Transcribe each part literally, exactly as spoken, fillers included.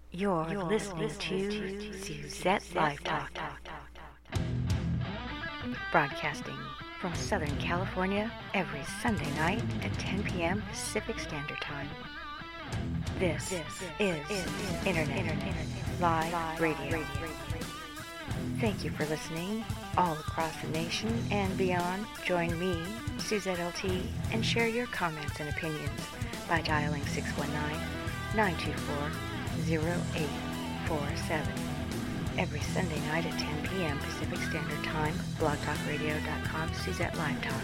You're, You're listening, listening to, to Suzette Live Talk. Broadcasting from Southern California every Sunday night at ten p.m. Pacific Standard Time. This, this is, is Internet, Internet Live, Live Radio. Radio. Thank you for listening all across the nation and beyond. Join me, Suzette L T, and share your comments and opinions by dialing six one nine, nine two four, zero eight four seven. Every Sunday night at ten p.m. Pacific Standard Time, blog talk radio dot com, Suzette Live Talk.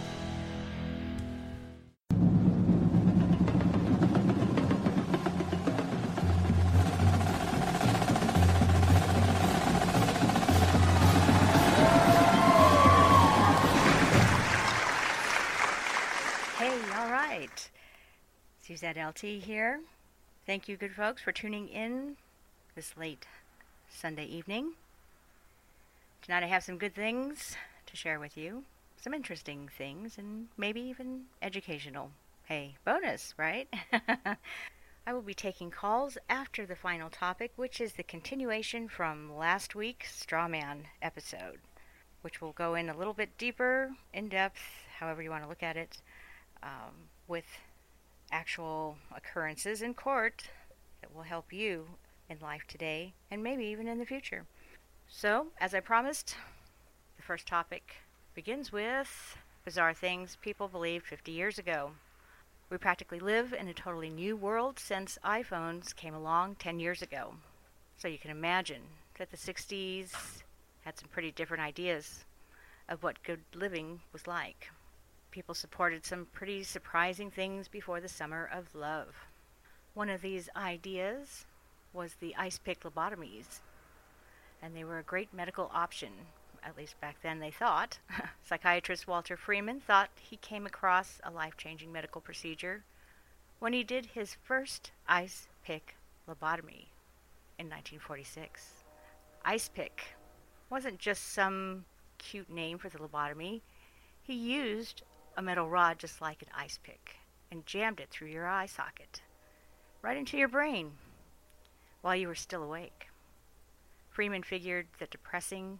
Hey, all right. Suzette L T here. Thank you, good folks, for tuning in this late Sunday evening. Tonight I have some good things to share with you, some interesting things, and maybe even educational. Hey, bonus, right? I will be taking calls after the final topic, which is the continuation from last week's Straw Man episode, which will go in a little bit deeper, in depth, however you want to look at it, um, with actual occurrences in court that will help you in life today and maybe even in the future. So, as I promised, the first topic begins with bizarre things people believed fifty years ago. We practically live in a totally new world since iPhones came along ten years ago. So you can imagine that the sixties had some pretty different ideas of what good living was like. People supported some pretty surprising things before the summer of love. One of these ideas was the ice pick lobotomies, and they were a great medical option, at least back then they thought. Psychiatrist Walter Freeman thought he came across a life-changing medical procedure when he did his first ice pick lobotomy in nineteen forty-six. Ice pick wasn't just some cute name for the lobotomy. He used a metal rod just like an ice pick and jammed it through your eye socket, right into your brain, while you were still awake. Freeman figured that depressing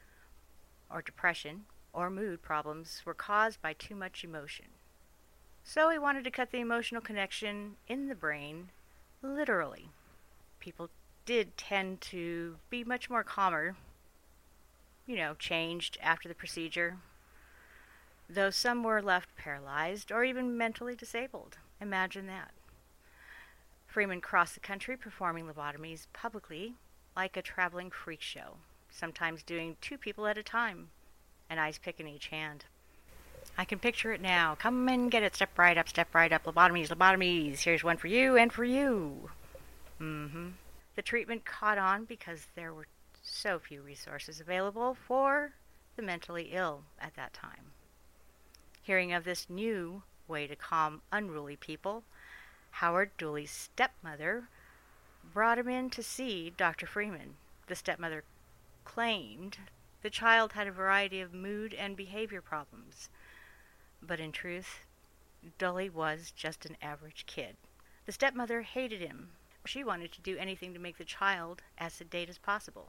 or depression or mood problems were caused by too much emotion. So he wanted to cut the emotional connection in the brain literally. People did tend to be much more calmer, you know, changed after the procedure, though some were left paralyzed or even mentally disabled. Imagine that. Freeman crossed the country performing lobotomies publicly like a traveling freak show, sometimes doing two people at a time, an ice pick in each hand. I can picture it now. Come and get it. Step right up, step right up. Lobotomies, lobotomies. Here's one for you and for you. Mm-hmm. The treatment caught on because there were so few resources available for the mentally ill at that time. Hearing of this new way to calm unruly people, Howard Dooley's stepmother brought him in to see Doctor Freeman. The stepmother claimed the child had a variety of mood and behavior problems, but in truth, Dooley was just an average kid. The stepmother hated him. She wanted to do anything to make the child as sedate as possible.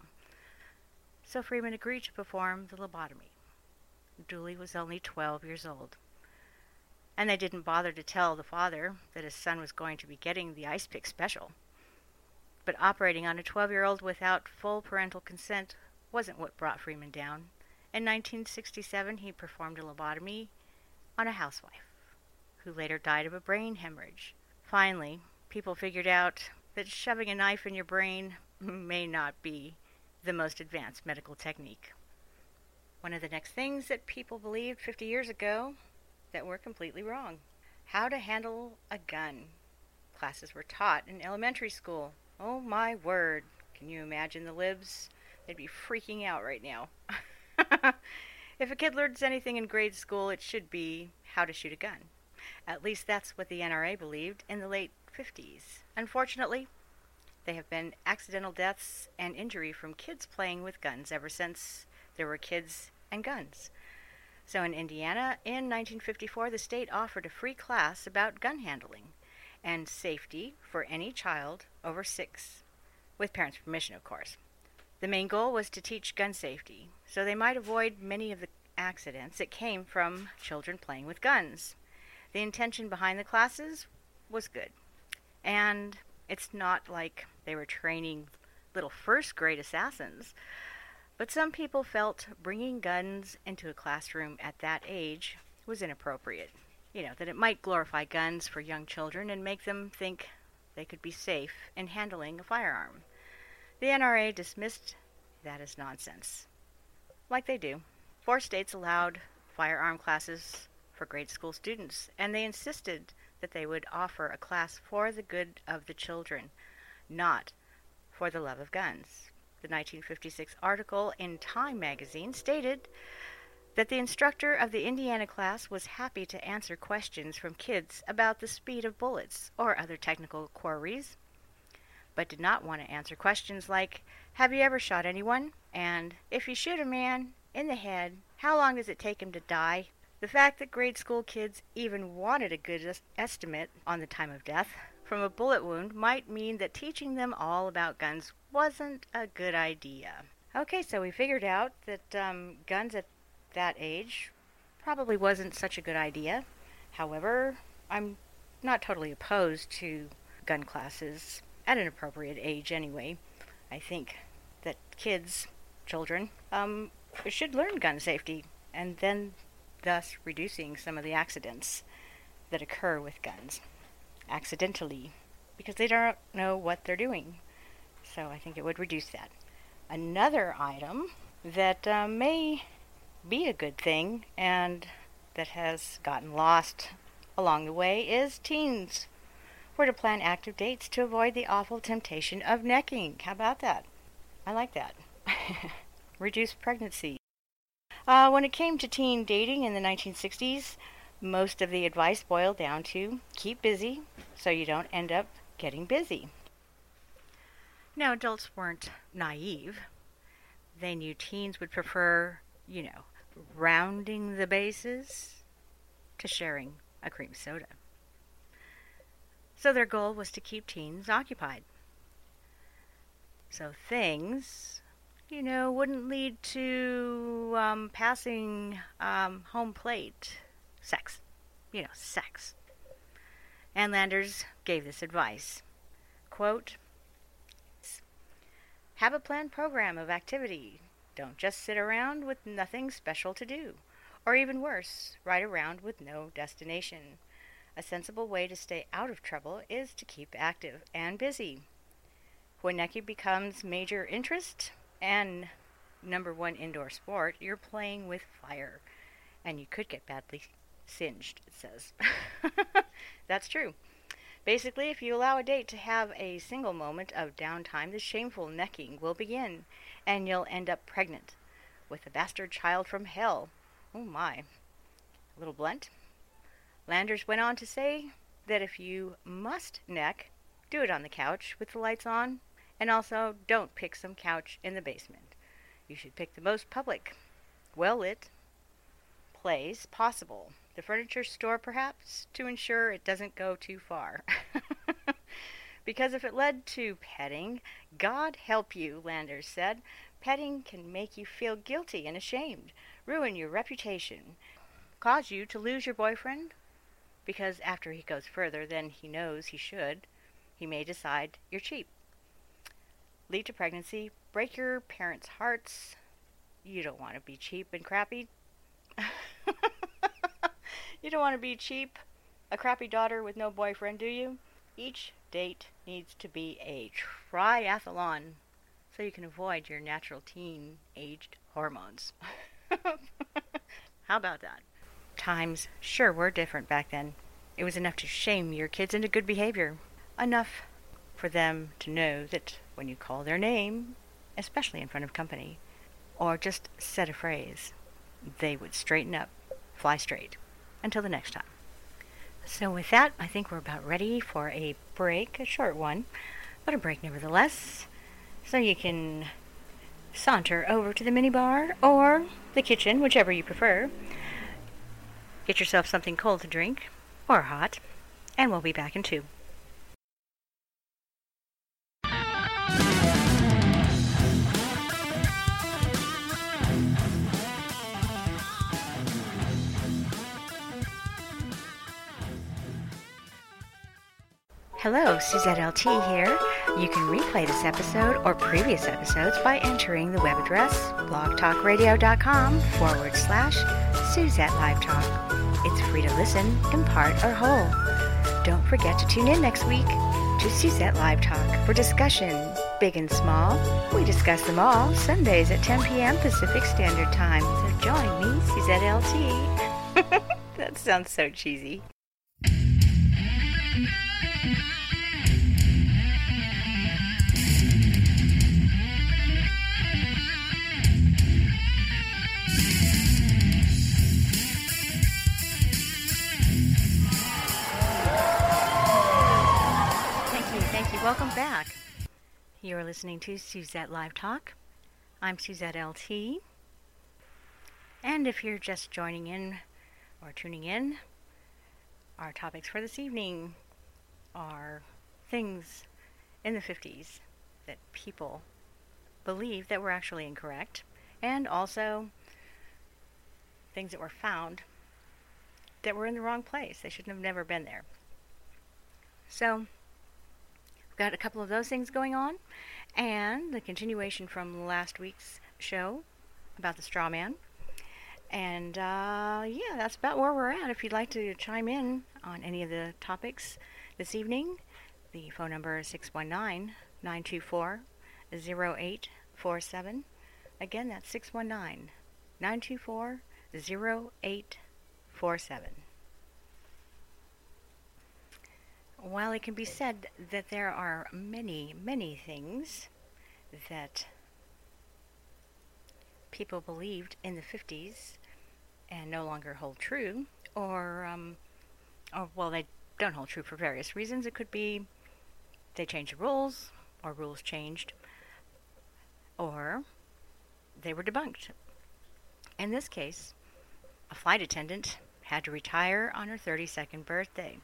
So Freeman agreed to perform the lobotomy. Dooley was only twelve years old, and they didn't bother to tell the father that his son was going to be getting the ice pick special. But operating on a twelve-year-old without full parental consent wasn't what brought Freeman down. In nineteen sixty-seven, he performed a lobotomy on a housewife, who later died of a brain hemorrhage. Finally, people figured out that shoving a knife in your brain may not be the most advanced medical technique. One of the next things that people believed fifty years ago that were completely wrong. How to handle a gun. Classes were taught in elementary school. Oh my word. Can you imagine the libs? They'd be freaking out right now. If a kid learns anything in grade school, it should be how to shoot a gun. At least that's what the N R A believed in the late fifties. Unfortunately, there have been accidental deaths and injury from kids playing with guns ever since there were kids and guns. So in Indiana, in nineteen fifty-four, the state offered a free class about gun handling and safety for any child over six. with parents' permission, of course. The main goal was to teach gun safety, so they might avoid many of the accidents that came from children playing with guns. The intention behind the classes was good, and it's not like they were training little first-grade assassins, but some people felt bringing guns into a classroom at that age was inappropriate. You know, that it might glorify guns for young children and make them think they could be safe in handling a firearm. The N R A dismissed that as nonsense, like they do. Four states allowed firearm classes for grade school students, and they insisted that they would offer a class for the good of the children, not for the love of guns. The nineteen fifty-six article in Time magazine stated that the instructor of the Indiana class was happy to answer questions from kids about the speed of bullets or other technical queries, but did not want to answer questions like, have you ever shot anyone? And if you shoot a man in the head, how long does it take him to die? The fact that grade school kids even wanted a good es- estimate on the time of death from a bullet wound might mean that teaching them all about guns wasn't a good idea. Okay, so we figured out that um, guns at that age probably wasn't such a good idea. However, I'm not totally opposed to gun classes at an appropriate age anyway. I think that kids, children, um, should learn gun safety, and then thus reducing some of the accidents that occur with guns accidentally, because they don't know what they're doing. So I think it would reduce that. Another item that uh, may be a good thing and that has gotten lost along the way is teens were to plan active dates to avoid the awful temptation of necking. How about that? I like that. Reduce pregnancy. Uh, when it came to teen dating in the nineteen sixties, most of the advice boiled down to keep busy so you don't end up getting busy. Now, adults weren't naive. They knew teens would prefer, you know, rounding the bases to sharing a cream soda. So their goal was to keep teens occupied. So things, you know, wouldn't lead to um, passing um, home plate sex. You know, sex. And Landers gave this advice. Quote, have a planned program of activity. Don't just sit around with nothing special to do. Or even worse, ride around with no destination. A sensible way to stay out of trouble is to keep active and busy. When necking becomes major interest and number one indoor sport, you're playing with fire. And you could get badly singed, it says. That's true. Basically, if you allow a date to have a single moment of downtime, the shameful necking will begin, and you'll end up pregnant with a bastard child from hell. Oh my. A little blunt. Landers went on to say that if you must neck, do it on the couch with the lights on, and also don't pick some couch in the basement. You should pick the most public, well-lit place possible. The furniture store, perhaps, to ensure it doesn't go too far. Because if it led to petting, God help you, Landers said. Petting can make you feel guilty and ashamed, ruin your reputation, cause you to lose your boyfriend, because after he goes further than he knows he should, he may decide you're cheap. Lead to pregnancy, break your parents' hearts. You don't want to be cheap and crappy. You don't want to be cheap, a crappy daughter with no boyfriend, do you? Each date needs to be a triathlon so you can avoid your natural teen-aged hormones. How about that? Times sure were different back then. It was enough to shame your kids into good behavior. Enough for them to know that when you call their name, especially in front of company, or just said a phrase, they would straighten up, fly straight. Until the next time. So with that, I think we're about ready for a break, a short one, but a break nevertheless. So you can saunter over to the minibar or the kitchen, whichever you prefer. Get yourself something cold to drink, or hot, and we'll be back in two. Hello, Suzette L T here. You can replay this episode or previous episodes by entering the web address blogtalkradio.com forward slash Suzette Live Talk. It's free to listen in part or whole. Don't forget to tune in next week to Suzette Live Talk for discussion, big and small. We discuss them all Sundays at ten p.m. Pacific Standard Time. So join me, Suzette L T. That sounds so cheesy. Welcome back. You are listening to Suzette Live Talk. I'm Suzette L T. And if you're just joining in or tuning in, our topics for this evening are things in the fifties that people believe that were actually incorrect, and also things that were found that were in the wrong place. They shouldn't have never been there. So, got a couple of those things going on, and the continuation from last week's show about the straw man. And uh, yeah, that's about where we're at. If you'd like to chime in on any of the topics this evening, the phone number is six one nine, nine two four, zero eight four seven. Again, that's six one nine, nine two four, zero eight four seven. While it can be said that there are many, many things that people believed in the fifties and no longer hold true, or, um, or, well, they don't hold true for various reasons. It could be they changed the rules, or rules changed, or they were debunked. In this case, a flight attendant had to retire on her thirty-second birthday.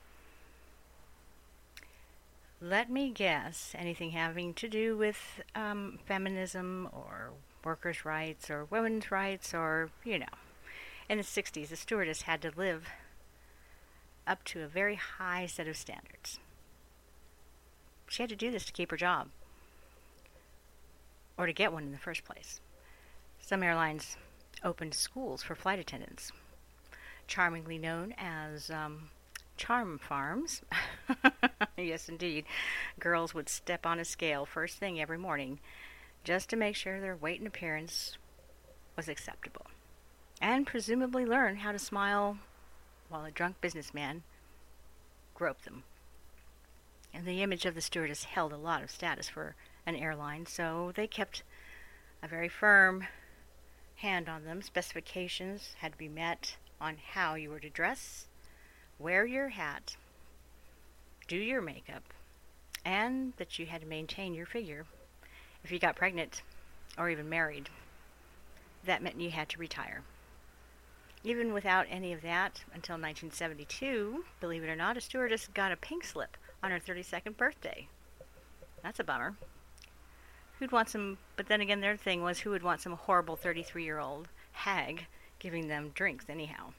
Let me guess, anything having to do with um, feminism or workers' rights or women's rights, or, you know. In the sixties, the stewardess had to live up to a very high set of standards. She had to do this to keep her job, or to get one in the first place. Some airlines opened schools for flight attendants, charmingly known as um, charm farms. Yes, indeed. Girls would step on a scale first thing every morning just to make sure their weight and appearance was acceptable, and presumably learn how to smile while a drunk businessman groped them. And the image of the stewardess held a lot of status for an airline, so they kept a very firm hand on them. Specifications had to be met on how you were to dress, wear your hat, do your makeup, and that you had to maintain your figure. If you got pregnant or even married, that meant you had to retire. Even without any of that, until nineteen seventy-two, believe it or not, a stewardess got a pink slip on her thirty-second birthday. That's a bummer. Who'd want some, but then again, their thing was, who would want some horrible thirty-three-year-old hag giving them drinks anyhow?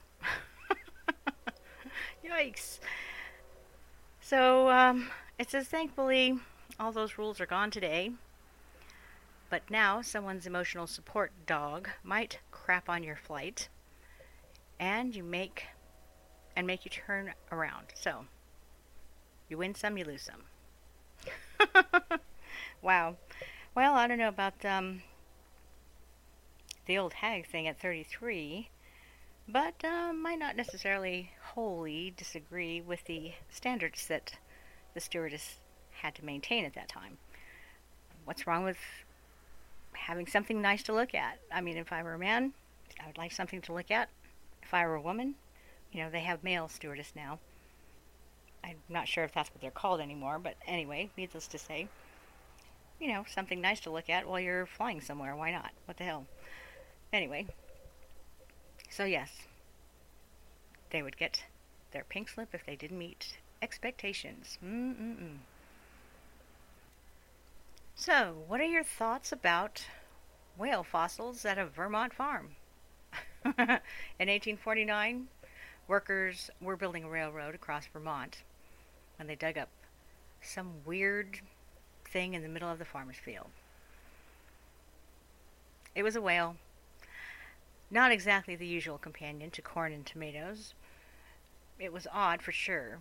Yikes. So, um, it says, thankfully, all those rules are gone today. But now, someone's emotional support dog might crap on your flight, and you make, and make you turn around. So, you win some, you lose some. Wow. Well, I don't know about, um, the old hag thing at thirty-three, but uh, might not necessarily wholly disagree with the standards that the stewardess had to maintain at that time. What's wrong with having something nice to look at? I mean, if I were a man, I would like something to look at. If I were a woman, you know, they have male stewardess now. I'm not sure if that's what they're called anymore, but anyway, needless to say, you know, something nice to look at while you're flying somewhere. Why not? What the hell? Anyway, so yes, they would get their pink slip if they didn't meet expectations. Mm-mm-mm. So, what are your thoughts about whale fossils at a Vermont farm? In eighteen forty-nine, workers were building a railroad across Vermont when they dug up some weird thing in the middle of the farmer's field. It was a whale. Not exactly the usual companion to corn and tomatoes. It was odd for sure.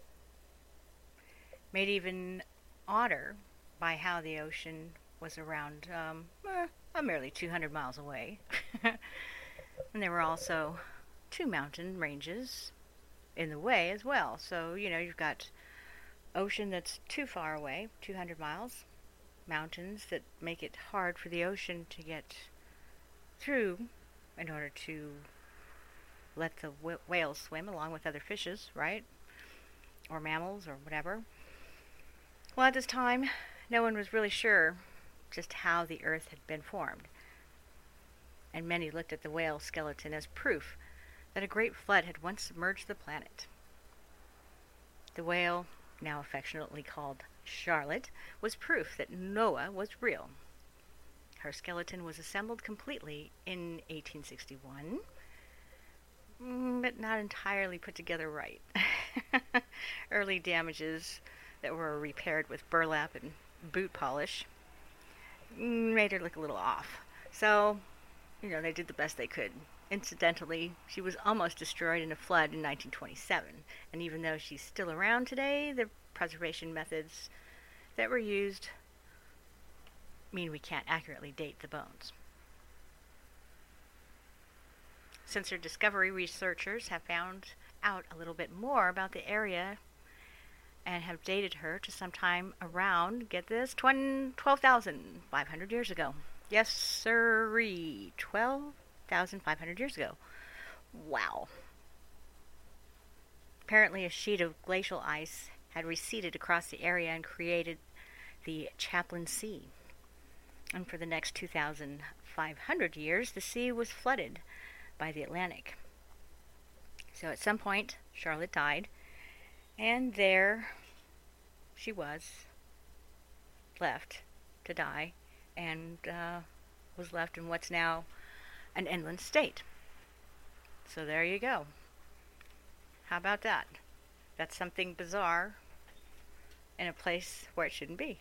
Made even odder by how the ocean was around um, eh, merely two hundred miles away. And there were also two mountain ranges in the way as well. So, you know, you've got ocean that's too far away, two hundred miles, mountains that make it hard for the ocean to get through in order to let the wh- whales swim along with other fishes, right? Or mammals or whatever. Well, at this time, no one was really sure just how the earth had been formed. And many looked at the whale skeleton as proof that a great flood had once submerged the planet. The whale, now affectionately called Charlotte, was proof that Noah was real. Her skeleton was assembled completely in eighteen sixty-one, but not entirely put together right. Early damages that were repaired with burlap and boot polish made her look a little off. So, you know, they did the best they could. Incidentally, she was almost destroyed in a flood in nineteen twenty-seven, and even though she's still around today, the preservation methods that were used mean we can't accurately date the bones. Since her discovery, researchers have found out a little bit more about the area and have dated her to sometime around, get this, twelve thousand five hundred years ago. Yes, sirree, twelve thousand five hundred years ago. Wow. Apparently a sheet of glacial ice had receded across the area and created the Chaplin Sea. And for the next two thousand five hundred years, the sea was flooded by the Atlantic. So at some point, Charlotte died, and there she was, left to die, and uh, was left in what's now an inland state. So there you go. How about that? That's something bizarre in a place where it shouldn't be.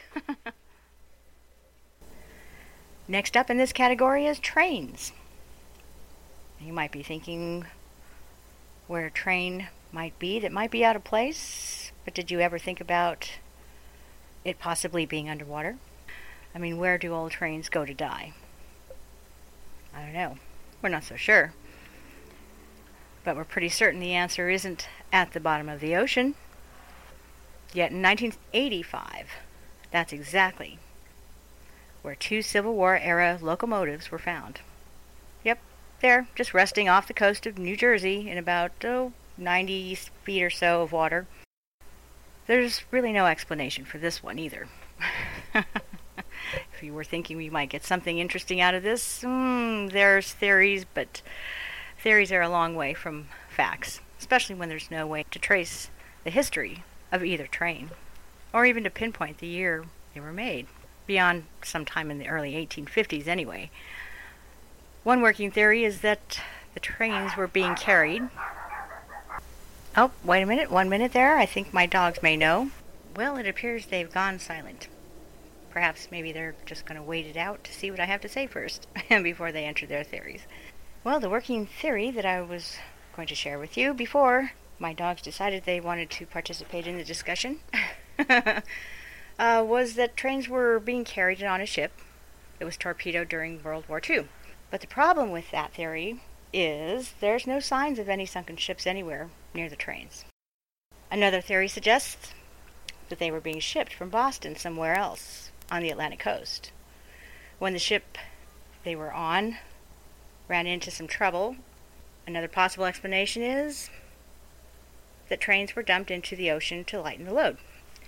Next up in this category is trains. You might be thinking where a train might be that might be out of place, but did you ever think about it possibly being underwater? I mean, where do old trains go to die? I don't know. We're not so sure. But we're pretty certain the answer isn't at the bottom of the ocean. Yet in nineteen eighty-five, that's exactly where two Civil War era locomotives were found. Yep, they're just resting off the coast of New Jersey in about oh, ninety feet or so of water. There's really no explanation for this one either. If you were thinking we might get something interesting out of this, mm, there's theories, but theories are a long way from facts, especially when there's no way to trace the history of either train, or even to pinpoint the year they were made, beyond sometime in the early eighteen fifties anyway. One working theory is that the trains were being carried... Oh, wait a minute, one minute there. I think my dogs may know. Well, it appears they've gone silent. Perhaps maybe they're just going to wait it out to see what I have to say first, before they enter their theories. Well, the working theory that I was going to share with you before my dogs decided they wanted to participate in the discussion uh, was that trains were being carried on a ship that was torpedoed during World War Two. But the problem with that theory is there's no signs of any sunken ships anywhere near the trains. Another theory suggests that they were being shipped from Boston somewhere else on the Atlantic coast. When the ship they were on ran into some trouble, another possible explanation is that trains were dumped into the ocean to lighten the load.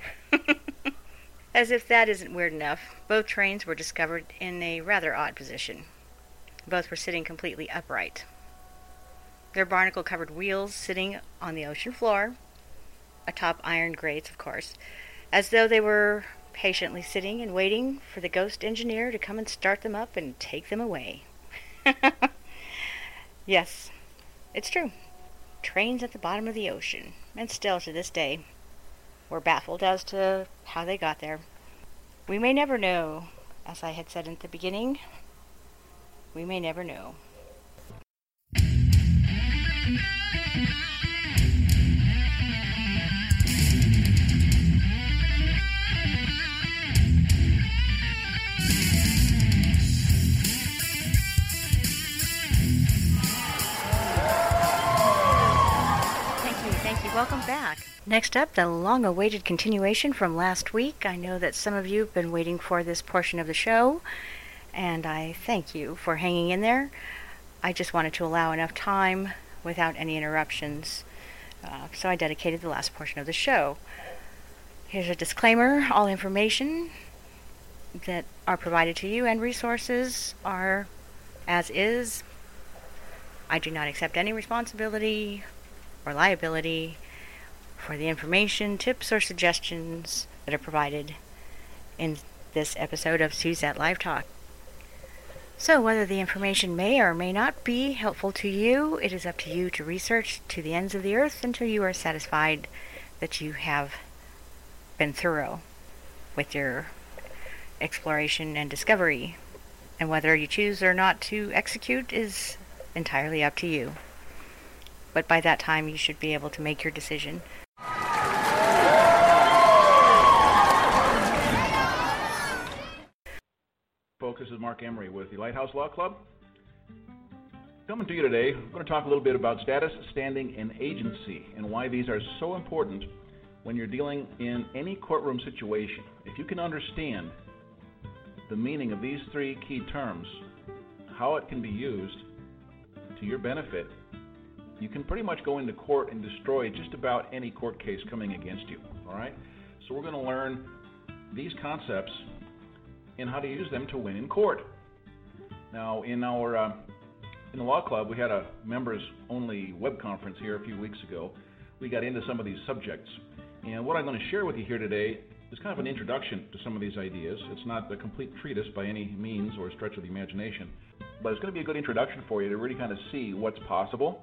As if that isn't weird enough, both trains were discovered in a rather odd position. Both were sitting completely upright. Their barnacle-covered wheels sitting on the ocean floor, atop iron grates, of course, as though they were patiently sitting and waiting for the ghost engineer to come and start them up and take them away. Yes, it's true. Trains at the bottom of the ocean, and still to this day. We're baffled as to how they got there. We may never know, as I had said at the beginning. We may never know. Welcome back. Next up, the long-awaited continuation from last week. I know that some of you have been waiting for this portion of the show, and I thank you for hanging in there. I just wanted to allow enough time without any interruptions, uh, so I dedicated the last portion of the show. Here's a disclaimer. All information that are provided to you and resources are as is. I do not accept any responsibility or liability for the information, tips, or suggestions that are provided in this episode of Suzette Live Talk. So whether the information may or may not be helpful to you, it is up to you to research to the ends of the earth until you are satisfied that you have been thorough with your exploration and discovery. And whether you choose or not to execute is entirely up to you. But by that time, you should be able to make your decision. Folks, this is Mark Emery with the Lighthouse Law Club. Coming to you today, I'm going to talk a little bit about status, standing, and agency, and why these are so important when you're dealing in any courtroom situation. If you can understand the meaning of these three key terms, how it can be used to your benefit, you can pretty much go into court and destroy just about any court case coming against you, all right? So we're going to learn these concepts and how to use them to win in court. Now, in our uh, in the law club, we had a members-only web conference here a few weeks ago. We got into some of these subjects, and what I'm going to share with you here today is kind of an introduction to some of these ideas. It's not a complete treatise by any means or stretch of the imagination, but it's going to be a good introduction for you to really kind of see what's possible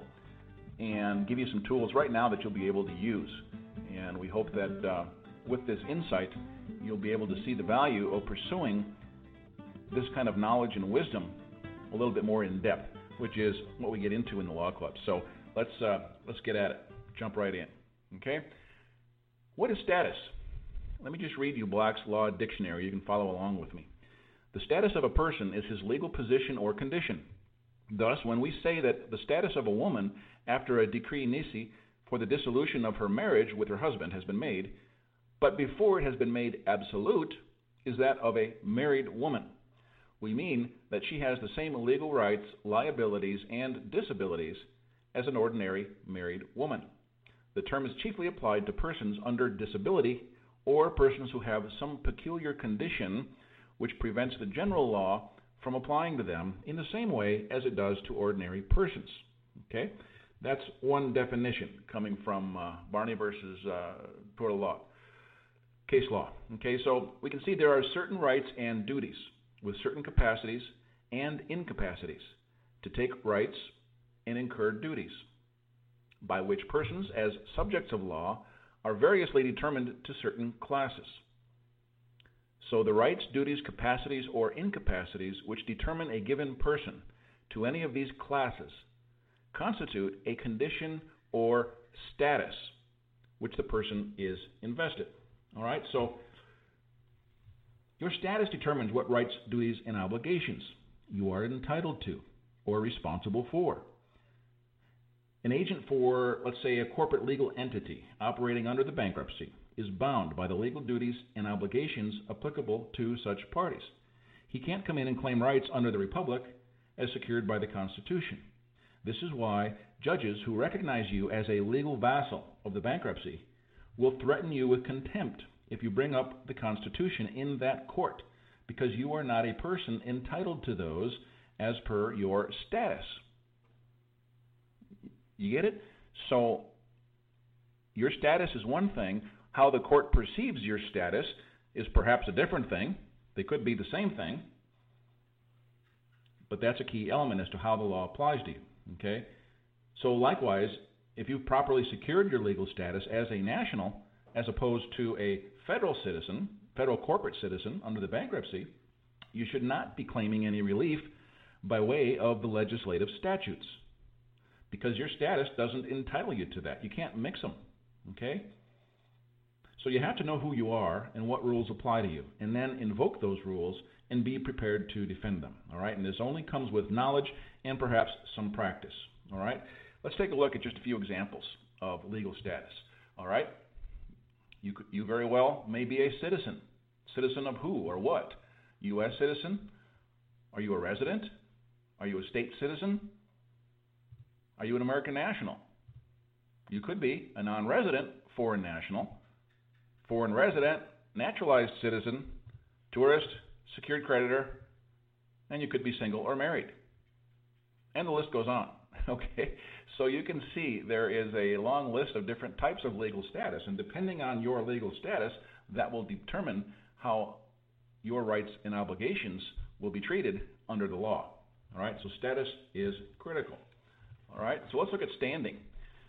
and give you some tools right now that you'll be able to use. And we hope that uh, with this insight, you'll be able to see the value of pursuing this kind of knowledge and wisdom a little bit more in depth, which is what we get into in the law club. So let's uh, let's get at it. Jump right in. Okay? What is status? Let me just read you Black's Law Dictionary. You can follow along with me. The status of a person is his legal position or condition. Thus, when we say that the status of a woman after a decree nisi for the dissolution of her marriage with her husband has been made, but before it has been made absolute, is that of a married woman. We mean that she has the same legal rights, liabilities, and disabilities as an ordinary married woman. The term is chiefly applied to persons under disability or persons who have some peculiar condition which prevents the general law from applying to them in the same way as it does to ordinary persons. Okay? That's one definition coming from uh, Barney versus uh, Tort of Law. Case law. Okay, so we can see there are certain rights and duties with certain capacities and incapacities to take rights and incur duties, by which persons, as subjects of law, are variously determined to certain classes. So the rights, duties, capacities, or incapacities which determine a given person to any of these classes constitute a condition or status which the person is invested. All right, so your status determines what rights, duties, and obligations you are entitled to or responsible for. An agent for, let's say, a corporate legal entity operating under the bankruptcy is bound by the legal duties and obligations applicable to such parties. He can't come in and claim rights under the Republic as secured by the Constitution. This is why judges who recognize you as a legal vassal of the bankruptcy will threaten you with contempt if you bring up the Constitution in that court, because you are not a person entitled to those as per your status. You get it? So your status is one thing. How the court perceives your status is perhaps a different thing. They could be the same thing, but that's a key element as to how the law applies to you. Okay? So likewise, if you've properly secured your legal status as a national, as opposed to a federal citizen, federal corporate citizen under the bankruptcy, you should not be claiming any relief by way of the legislative statutes, because your status doesn't entitle you to that. You can't mix them, okay? So you have to know who you are and what rules apply to you, and then invoke those rules and be prepared to defend them, all right? And this only comes with knowledge and perhaps some practice, all right? Let's take a look at just a few examples of legal status, all right? You, could, you very well may be a citizen. Citizen of who or what? U S citizen? Are you a resident? Are you a state citizen? Are you an American national? You could be a non-resident foreign national, foreign resident, naturalized citizen, tourist, secured creditor, and you could be single or married. And the list goes on, okay? So you can see there is a long list of different types of legal status, and depending on your legal status, that will determine how your rights and obligations will be treated under the law, all right? So status is critical, all right? So let's look at standing.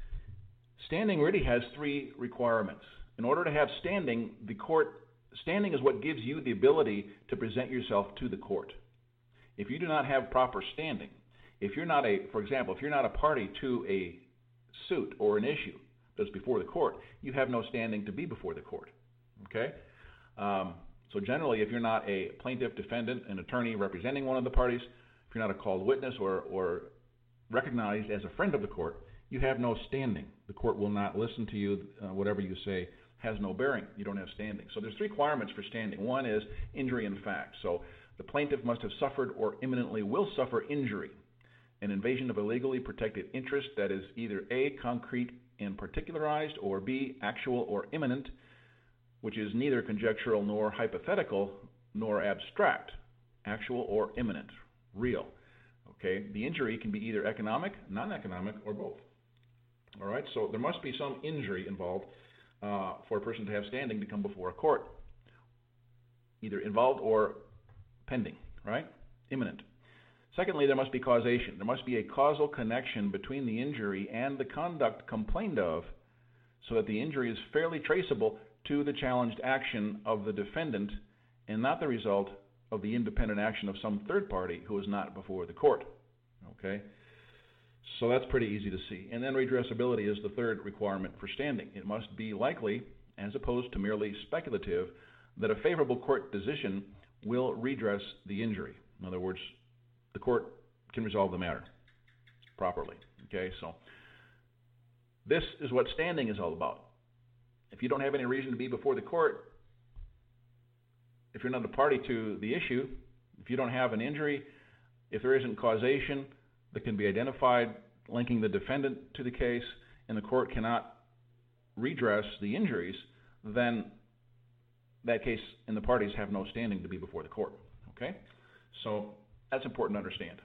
Standing really has three requirements. In order to have standing, the court, standing is what gives you the ability to present yourself to the court. If you do not have proper standing, if you're not a, for example, if you're not a party to a suit or an issue that's before the court, you have no standing to be before the court, okay? Um, so generally, if you're not a plaintiff, defendant, an attorney representing one of the parties, if you're not a called witness or, or recognized as a friend of the court, you have no standing. The court will not listen to you. Uh, whatever you say has no bearing. You don't have standing. So there's three requirements for standing. One is injury in fact. So the plaintiff must have suffered or imminently will suffer injury, an invasion of a legally protected interest that is either A, concrete and particularized, or B, actual or imminent, which is neither conjectural nor hypothetical nor abstract, actual or imminent, real. Okay, the injury can be either economic, non-economic, or both. All right, so there must be some injury involved uh, for a person to have standing to come before a court, either involved or pending, right? Imminent. Secondly, there must be causation. There must be a causal connection between the injury and the conduct complained of, so that the injury is fairly traceable to the challenged action of the defendant and not the result of the independent action of some third party who is not before the court. Okay? So that's pretty easy to see. And then redressability is the third requirement for standing. It must be likely, as opposed to merely speculative, that a favorable court decision will redress the injury. In other words, the court can resolve the matter properly. Okay, so this is what standing is all about. If you don't have any reason to be before the court, if you're not a party to the issue, if you don't have an injury, if there isn't causation that can be identified linking the defendant to the case, and the court cannot redress the injuries, then that case and the parties have no standing to be before the court. Okay? So that's important to understand.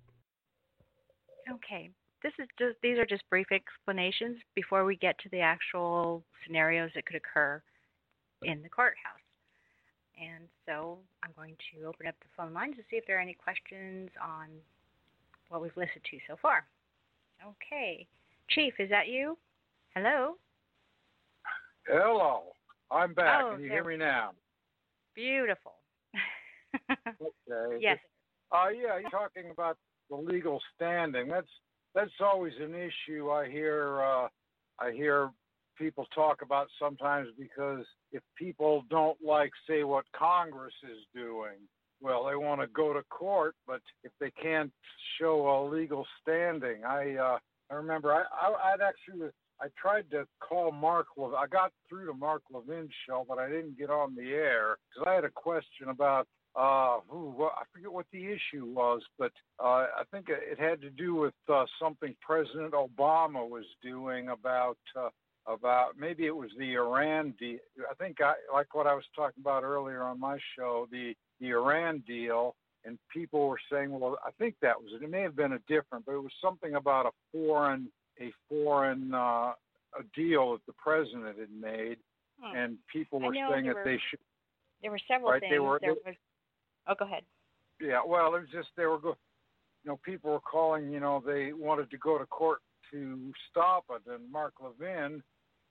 Okay. This is just, these are just brief explanations before we get to the actual scenarios that could occur in the courthouse. And so I'm going to open up the phone lines to see if there are any questions on what we've listened to so far. Okay. Chief, is that you? Hello? Hello. I'm back. Oh, Can you hear me now? Beautiful. Okay. Yes. Uh, yeah, you're talking about the legal standing. That's that's always an issue I hear uh, I hear people talk about sometimes, because if people don't like, say, what Congress is doing, well, they want to go to court, but if they can't show a legal standing, I uh, I remember I, I I'd actually I tried to call Mark Levin. I got through to Mark Levin's show, but I didn't get on the air because I had a question about uh, who well, I forget what the issue was, but uh, I think it had to do with uh, something President Obama was doing about. Uh, about maybe it was the Iran deal. I think I like what I was talking about earlier on my show, the the Iran deal, and people were saying, well, I think that was it. It may have been a different, but it was something about a foreign a foreign uh, a deal that the president had made, hmm. and people were saying that were, they should. There were several right, things. They were, there was, oh, go ahead. Yeah, well, it was just they were go. You know, people were calling. You know, they wanted to go to court to stop it, and Mark Levin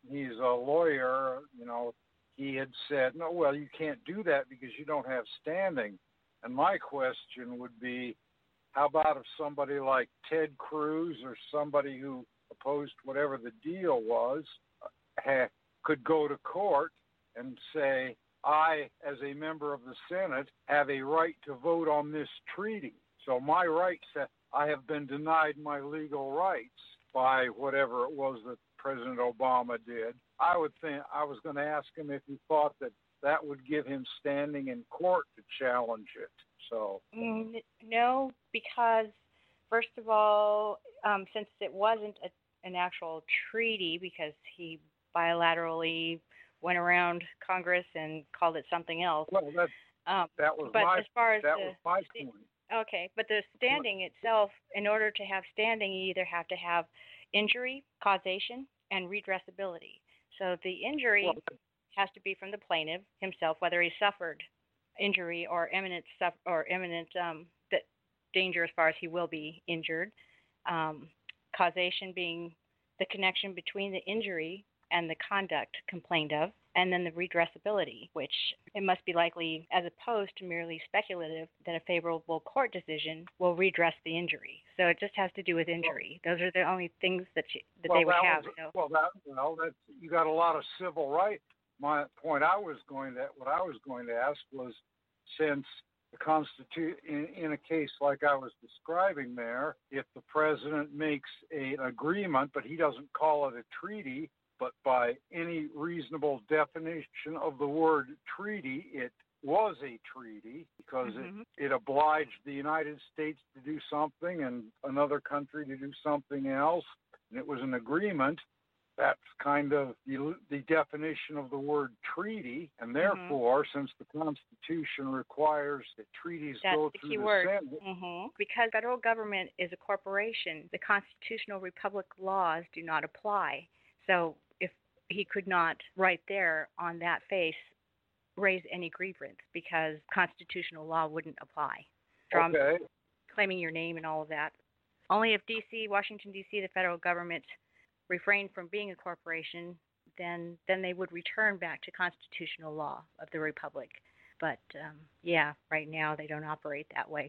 he's a lawyer, you know, he had said, no, well, you can't do that because you don't have standing. And my question would be, how about if somebody like Ted Cruz or somebody who opposed whatever the deal was ha, could go to court and say, I, as a member of the Senate, have a right to vote on this treaty. So my rights, I have been denied my legal rights by whatever it was that President Obama did. I would think, I was going to ask him if he thought that that would give him standing in court to challenge it. So mm, no, because first of all, um, since it wasn't a, an actual treaty, because he bilaterally went around Congress and called it something else. Well, that, um, that was but my as far as that the, was my point. Okay, but the standing itself, in order to have standing, you either have to have injury, causation, and redressability. So the injury Well, has to be from the plaintiff himself, whether he suffered injury or imminent suff- or imminent um, the danger as far as he will be injured. Um, causation being the connection between the injury and the conduct complained of, and then the redressability, which it must be likely, as opposed to merely speculative, that a favorable court decision will redress the injury. So it just has to do with injury. Those are the only things that you, that well, they would that have. Was, so. Well, that well, that you got a lot of civil rights. My point, I was going to what I was going to ask was, since the Constitution, in, in a case like I was describing there, if the president makes a, an agreement, but he doesn't call it a treaty, but by any reasonable definition of the word treaty, it was a treaty because mm-hmm. it, it obliged the United States to do something and another country to do something else, and it was an agreement. That's kind of the, the definition of the word treaty, and therefore, mm-hmm. since the Constitution requires that treaties That's go the through key the word. Senate. Mm-hmm. Because federal government is a corporation, the constitutional republic laws do not apply. So if he could not, right there on that face, raise any grievance because constitutional law wouldn't apply. From okay. claiming your name and all of that. Only if D C, Washington, D C, the federal government refrain from being a corporation, then then they would return back to constitutional law of the republic. But um, yeah, right now they don't operate that way,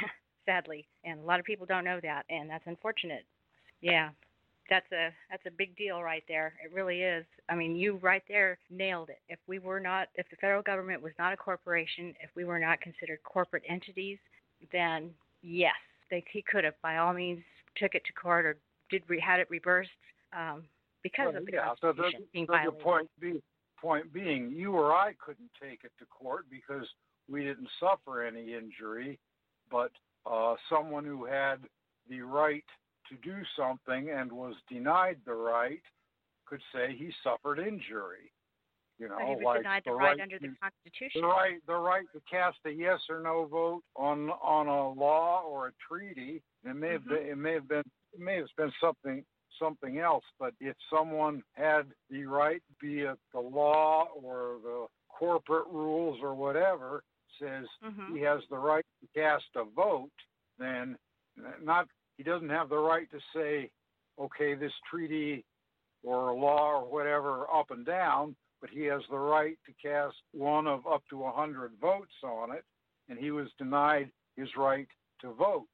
sadly, and a lot of people don't know that, and that's unfortunate. Yeah, that's a that's a big deal right there. It really is. I mean, you right there nailed it. If we were not, if the federal government was not a corporation, if we were not considered corporate entities, then yes, they, he could have by all means took it to court or did re, had it reversed. Um, because well, of the yeah, Constitution so the, being so violated. The point, be, point being, you or I couldn't take it to court because we didn't suffer any injury, but uh, someone who had the right to do something and was denied the right could say he suffered injury. You know, but he was like denied the, the right, right under to, the Constitution. The right, the right to cast a yes or no vote on on a law or a treaty. It may have mm-hmm. been, it may have been, it may have been something. something else, but if someone had the right, be it the law or the corporate rules or whatever, says mm-hmm. he has the right to cast a vote, then not he doesn't have the right to say, okay, this treaty or law or whatever up and down, but he has the right to cast one of up to a hundred votes on it, and he was denied his right to vote.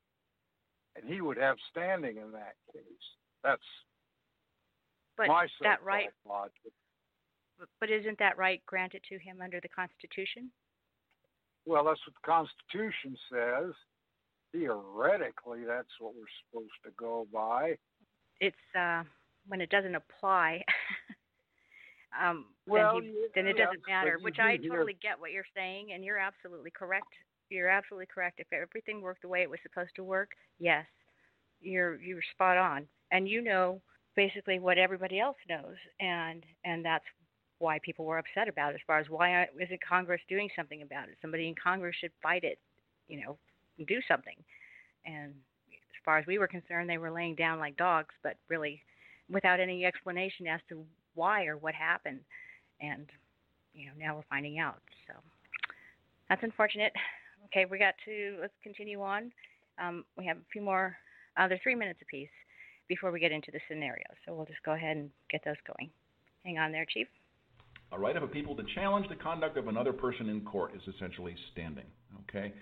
And he would have standing in that case. That's but my that right, logic. But isn't that right granted to him under the Constitution? Well, that's what the Constitution says. Theoretically, that's what we're supposed to go by. It's uh, when it doesn't apply, um, well, then, he, then it yeah, doesn't matter, which I hear. totally get what you're saying, and you're absolutely correct. You're absolutely correct. If everything worked the way it was supposed to work, yes, you're you're spot on. And you know basically what everybody else knows, and and that's why people were upset about it, as far as why isn't Congress doing something about it? Somebody in Congress should fight it, you know, and do something. And as far as we were concerned, they were laying down like dogs, but really without any explanation as to why or what happened. And, you know, now we're finding out. So that's unfortunate. Okay, we got to, let's continue on. Um, we have a few more, uh, they're three minutes apiece before we get into the scenario. So we'll just go ahead and get those going. Hang on there, Chief. A right of a people to challenge the conduct of another person in court is essentially standing. Okay?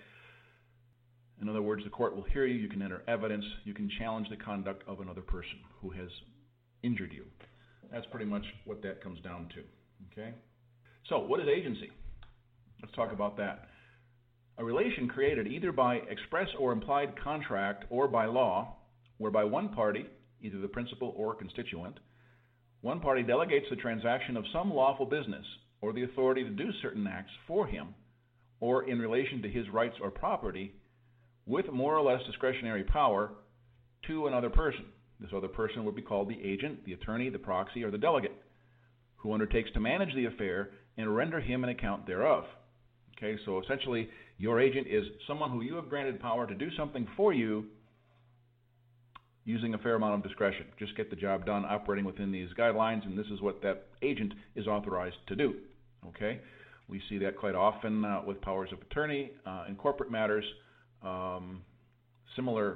In other words, the court will hear you, you can enter evidence, you can challenge the conduct of another person who has injured you. That's pretty much what that comes down to. Okay? So, what is agency? Let's talk about that. A relation created either by express or implied contract or by law, whereby one party, either the principal or constituent, one party delegates the transaction of some lawful business or the authority to do certain acts for him or in relation to his rights or property with more or less discretionary power to another person. This other person would be called the agent, the attorney, the proxy, or the delegate, who undertakes to manage the affair and render him an account thereof. Okay, so essentially, your agent is someone who you have granted power to do something for you using a fair amount of discretion. Just get the job done operating within these guidelines, and this is what that agent is authorized to do. Okay, we see that quite often uh, with powers of attorney uh, in corporate matters, um, similar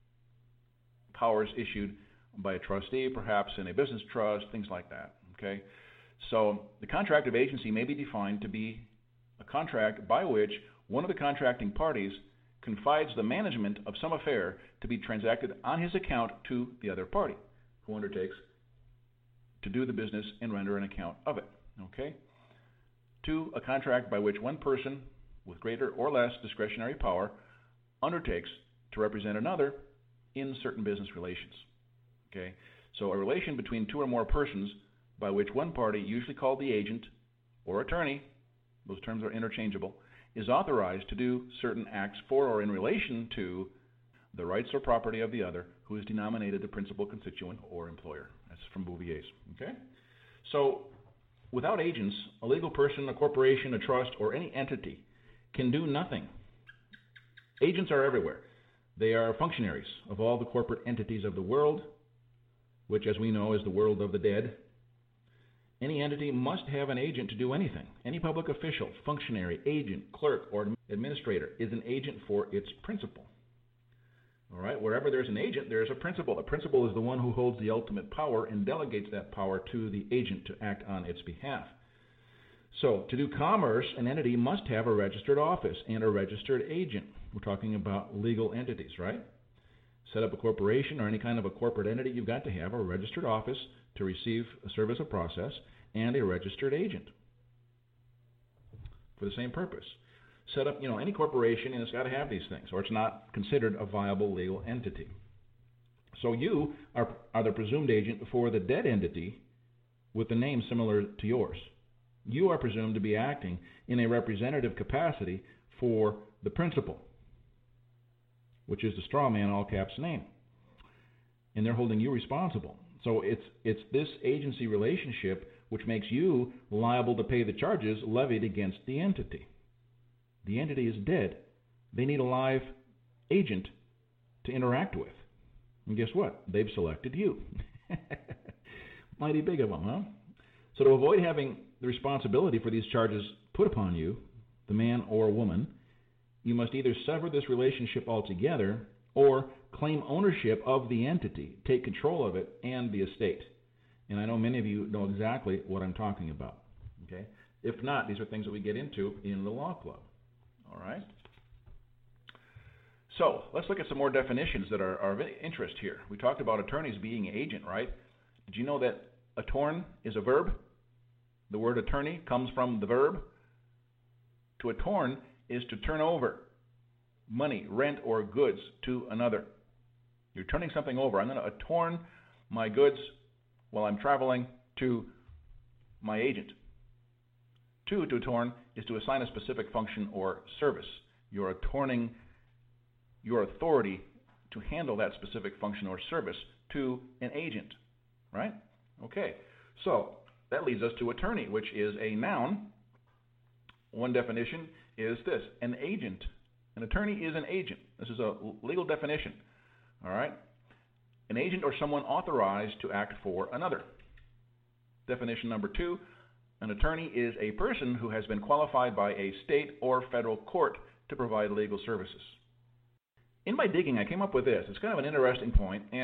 powers issued by a trustee, perhaps in a business trust, things like that. Okay, so the contract of agency may be defined to be a contract by which one of the contracting parties confides the management of some affair to be transacted on his account to the other party, who undertakes to do the business and render an account of it. Okay? Two, a contract by which one person with greater or less discretionary power undertakes to represent another in certain business relations. Okay? So a relation between two or more persons by which one party, usually called the agent or attorney, those terms are interchangeable, is authorized to do certain acts for or in relation to the rights or property of the other, who is denominated the principal, constituent, or employer. That's from Bouvier's. Okay? So, without agents, a legal person, a corporation, a trust, or any entity can do nothing. Agents are everywhere. They are functionaries of all the corporate entities of the world, which, as we know, is the world of the dead. Any entity must have an agent to do anything. Any public official, functionary, agent, clerk, or administrator is an agent for its principal. All right, wherever there's an agent, there's a principal. The principal is the one who holds the ultimate power and delegates that power to the agent to act on its behalf. So, to do commerce, an entity must have a registered office and a registered agent. We're talking about legal entities, right? Set up a corporation or any kind of a corporate entity, you've got to have a registered office to receive a service or process and a registered agent for the same purpose. Set up, you know, any corporation and it's got to have these things, or it's not considered a viable legal entity. So you are, are the presumed agent for the dead entity with a name similar to yours. You are presumed to be acting in a representative capacity for the principal, which is the straw man, all caps name. And they're holding you responsible. So it's it's this agency relationship which makes you liable to pay the charges levied against the entity. The entity is dead. They need a live agent to interact with. And guess what? They've selected you. Mighty big of them, huh? So to avoid having the responsibility for these charges put upon you, the man or woman, you must either sever this relationship altogether or claim ownership of the entity, take control of it and the estate. And I know many of you know exactly what I'm talking about. Okay? If not, these are things that we get into in the law club. All right? So let's look at some more definitions that are, are of interest here. We talked about attorneys being agent, right? Did you know that attorn is a verb? The word attorney comes from the verb. To attorn is to turn over money, rent, or goods to another. You're turning something over. I'm going to attorn my goods while I'm traveling to my agent. Two, to attorn is to assign a specific function or service. You're attorning your authority to handle that specific function or service to an agent, right? Okay, so that leads us to attorney, which is a noun. One definition is this: an agent. An attorney is an agent. This is a legal definition. All right? An agent or someone authorized to act for another. Definition number two: an attorney is a person who has been qualified by a state or federal court to provide legal services. In my digging, I came up with this. It's kind of an interesting point, and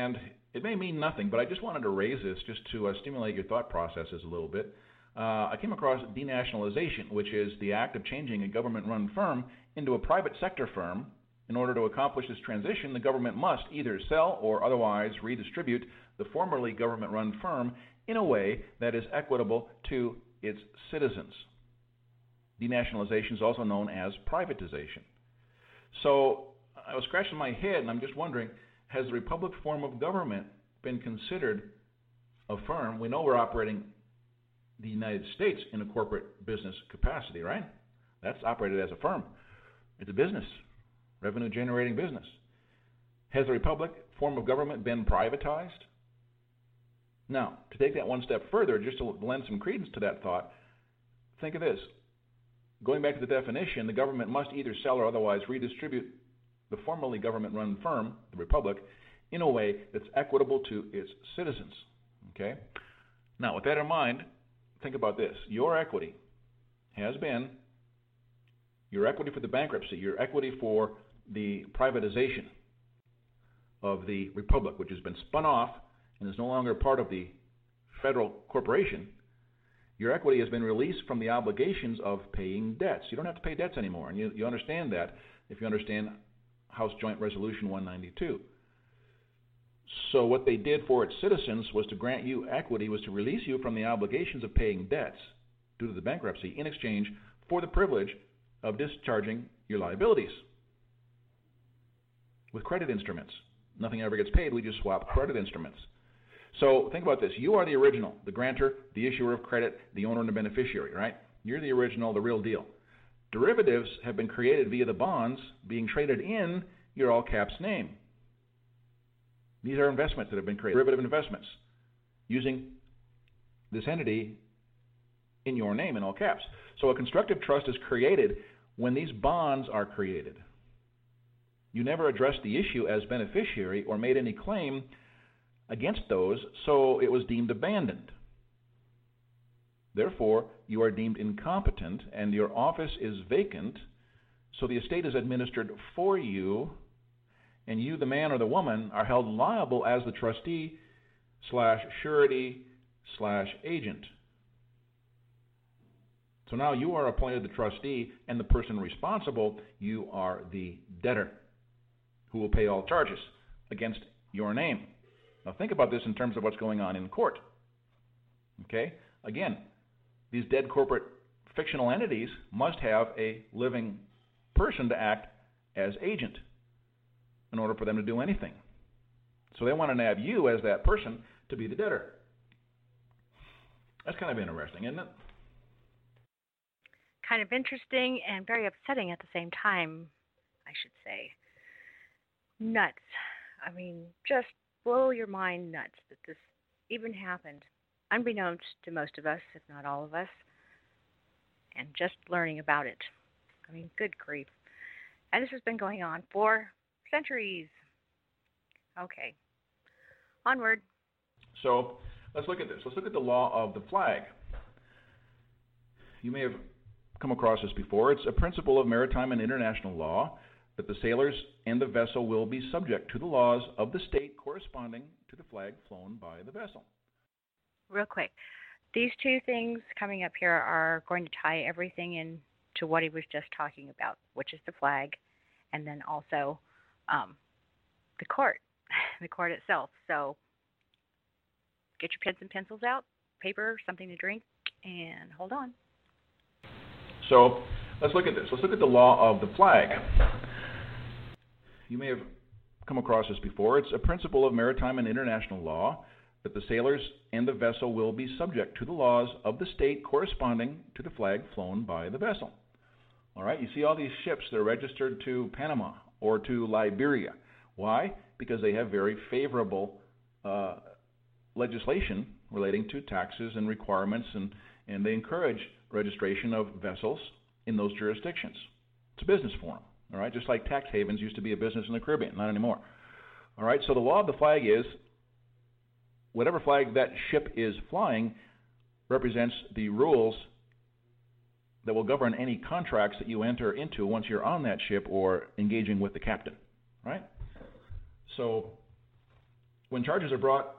It may mean nothing, but I just wanted to raise this just to uh, stimulate your thought processes a little bit. Uh, I came across denationalization, which is the act of changing a government-run firm into a private sector firm. In order to accomplish this transition, the government must either sell or otherwise redistribute the formerly government-run firm in a way that is equitable to its citizens. Denationalization is also known as privatization. So I was scratching my head, and I'm just wondering, has the republic form of government been considered a firm? We know we're operating the United States in a corporate business capacity, right? That's operated as a firm. It's a business, revenue-generating business. Has the republic form of government been privatized? Now, to take that one step further, just to lend some credence to that thought, think of this. Going back to the definition, the government must either sell or otherwise redistribute the formerly government-run firm, the republic, in a way that's equitable to its citizens. Okay? Now, with that in mind, think about this. Your equity has been, your equity for the bankruptcy, your equity for the privatization of the republic, which has been spun off and is no longer part of the federal corporation, your equity has been released from the obligations of paying debts. You don't have to pay debts anymore, and you, you understand that if you understand House Joint Resolution one ninety-two. So what they did for its citizens was to grant you equity, was to release you from the obligations of paying debts due to the bankruptcy in exchange for the privilege of discharging your liabilities with credit instruments. Nothing ever gets paid. We just swap credit instruments. So think about this. You are the original, the grantor, the issuer of credit, the owner and the beneficiary, right? You're the original, the real deal. Derivatives have been created via the bonds being traded in your all caps name. These are investments that have been created, derivative investments, using this entity in your name in all caps. So a constructive trust is created when these bonds are created. You never addressed the issue as beneficiary or made any claim against those, so it was deemed abandoned. Therefore, you are deemed incompetent and your office is vacant, so the estate is administered for you, and you, the man or the woman, are held liable as the trustee slash surety slash agent. So now you are appointed the trustee, and the person responsible, you are the debtor who will pay all charges against your name. Now think about this in terms of what's going on in court. Okay? Again, these dead corporate fictional entities must have a living person to act as agent in order for them to do anything. So they want to have you as that person to be the debtor. That's kind of interesting, isn't it? Kind of interesting and very upsetting at the same time, I should say. Nuts. I mean, just blow your mind nuts that this even happened, unbeknownst to most of us, if not all of us, and just learning about it. I mean, good grief. And this has been going on for centuries. Okay. Onward. So let's look at this. Let's look at the law of the flag. You may have come across this before. It's a principle of maritime and international law that the sailors and the vessel will be subject to the laws of the state corresponding to the flag flown by the vessel. Real quick, these two things coming up here are going to tie everything in to what he was just talking about, which is the flag, and then also um, the court, the court itself. So get your pens and pencils out, paper, something to drink, and hold on. So let's look at this. Let's look at the law of the flag. You may have come across this before. It's a principle of maritime and international law that the sailors and the vessel will be subject to the laws of the state corresponding to the flag flown by the vessel. All right, you see all these ships that are registered to Panama or to Liberia. Why? Because they have very favorable uh, legislation relating to taxes and requirements, and, and they encourage registration of vessels in those jurisdictions. It's a business for them. All right, just like tax havens used to be a business in the Caribbean, not anymore. All right, so the law of the flag is whatever flag that ship is flying represents the rules that will govern any contracts that you enter into once you're on that ship or engaging with the captain. Right? So when charges are brought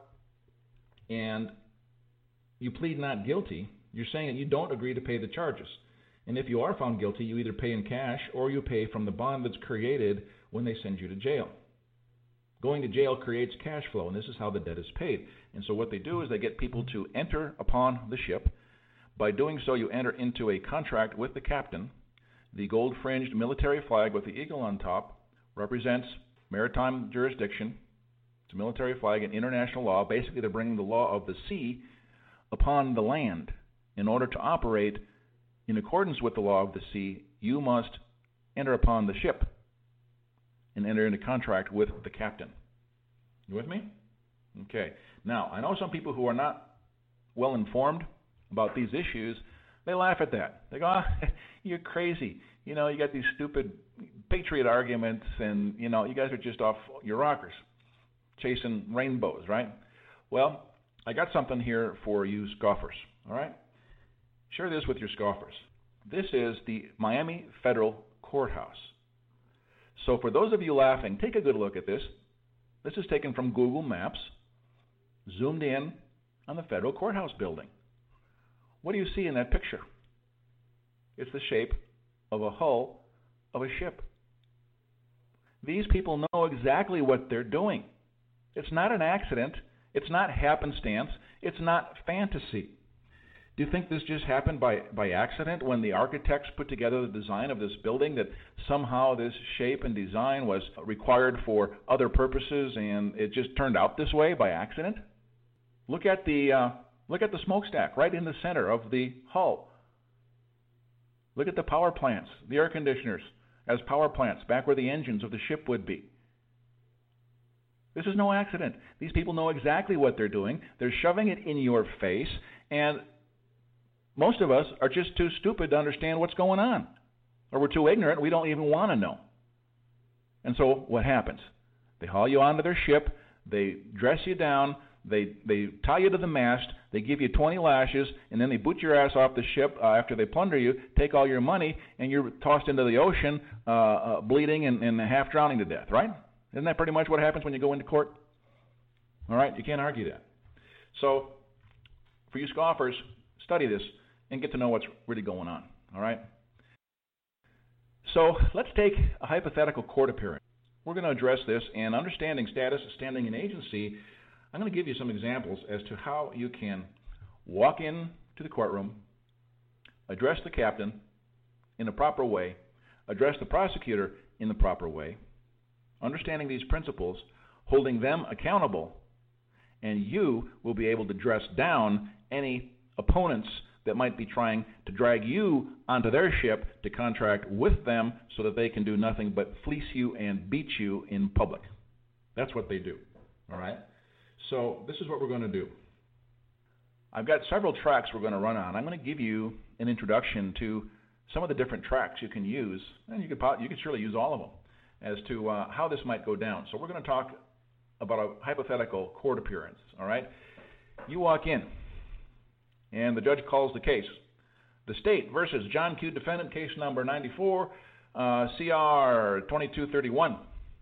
and you plead not guilty, you're saying that you don't agree to pay the charges. And if you are found guilty, you either pay in cash or you pay from the bond that's created when they send you to jail. Going to jail creates cash flow, and this is how the debt is paid. And so what they do is they get people to enter upon the ship. By doing so, you enter into a contract with the captain. The gold-fringed military flag with the eagle on top represents maritime jurisdiction. It's a military flag in international law. Basically, they're bringing the law of the sea upon the land. In order to operate in accordance with the law of the sea, you must enter upon the ship and enter into contract with the captain. You with me? Okay. Now, I know some people who are not well informed about these issues, they laugh at that. They go, ah, you're crazy. You know, you got these stupid patriot arguments, and, you know, you guys are just off your rockers, chasing rainbows, right? Well, I got something here for you scoffers, all right? Share this with your scoffers. This is the Miami Federal Courthouse. So for those of you laughing, take a good look at this. This is taken from Google Maps, zoomed in on the Federal Courthouse building. What do you see in that picture? It's the shape of a hull of a ship. These people know exactly what they're doing. It's not an accident. It's not happenstance. It's not fantasy. Do you think this just happened by, by accident when the architects put together the design of this building, that somehow this shape and design was required for other purposes and it just turned out this way by accident? Look at the uh, look at the smokestack right in the center of the hull. Look at the power plants, the air conditioners as power plants back where the engines of the ship would be. This is no accident. These people know exactly what they're doing. They're shoving it in your face, and most of us are just too stupid to understand what's going on. Or we're too ignorant, we don't even want to know. And so what happens? They haul you onto their ship, they dress you down, they they tie you to the mast, they give you twenty lashes, and then they boot your ass off the ship uh, after they plunder you, take all your money, and you're tossed into the ocean, uh, uh, bleeding and, and half drowning to death, right? Isn't that pretty much what happens when you go into court? All right, you can't argue that. So, for you scoffers, study this and get to know what's really going on, all right? So, let's take a hypothetical court appearance. We're going to address this, and understanding status, standing in agency, I'm going to give you some examples as to how you can walk in to the courtroom, address the captain in a proper way, address the prosecutor in the proper way, understanding these principles, holding them accountable, and you will be able to dress down any opponents that might be trying to drag you onto their ship to contract with them so that they can do nothing but fleece you and beat you in public. That's what they do, all right? So this is what we're going to do. I've got several tracks we're going to run on. I'm going to give you an introduction to some of the different tracks you can use, and you could, you could surely use all of them, as to uh, how this might go down. So we're going to talk about a hypothetical court appearance, all right? You walk in, and the judge calls the case. The State versus John Q. Defendant, case number ninety-four, uh, C R twenty-two thirty-one.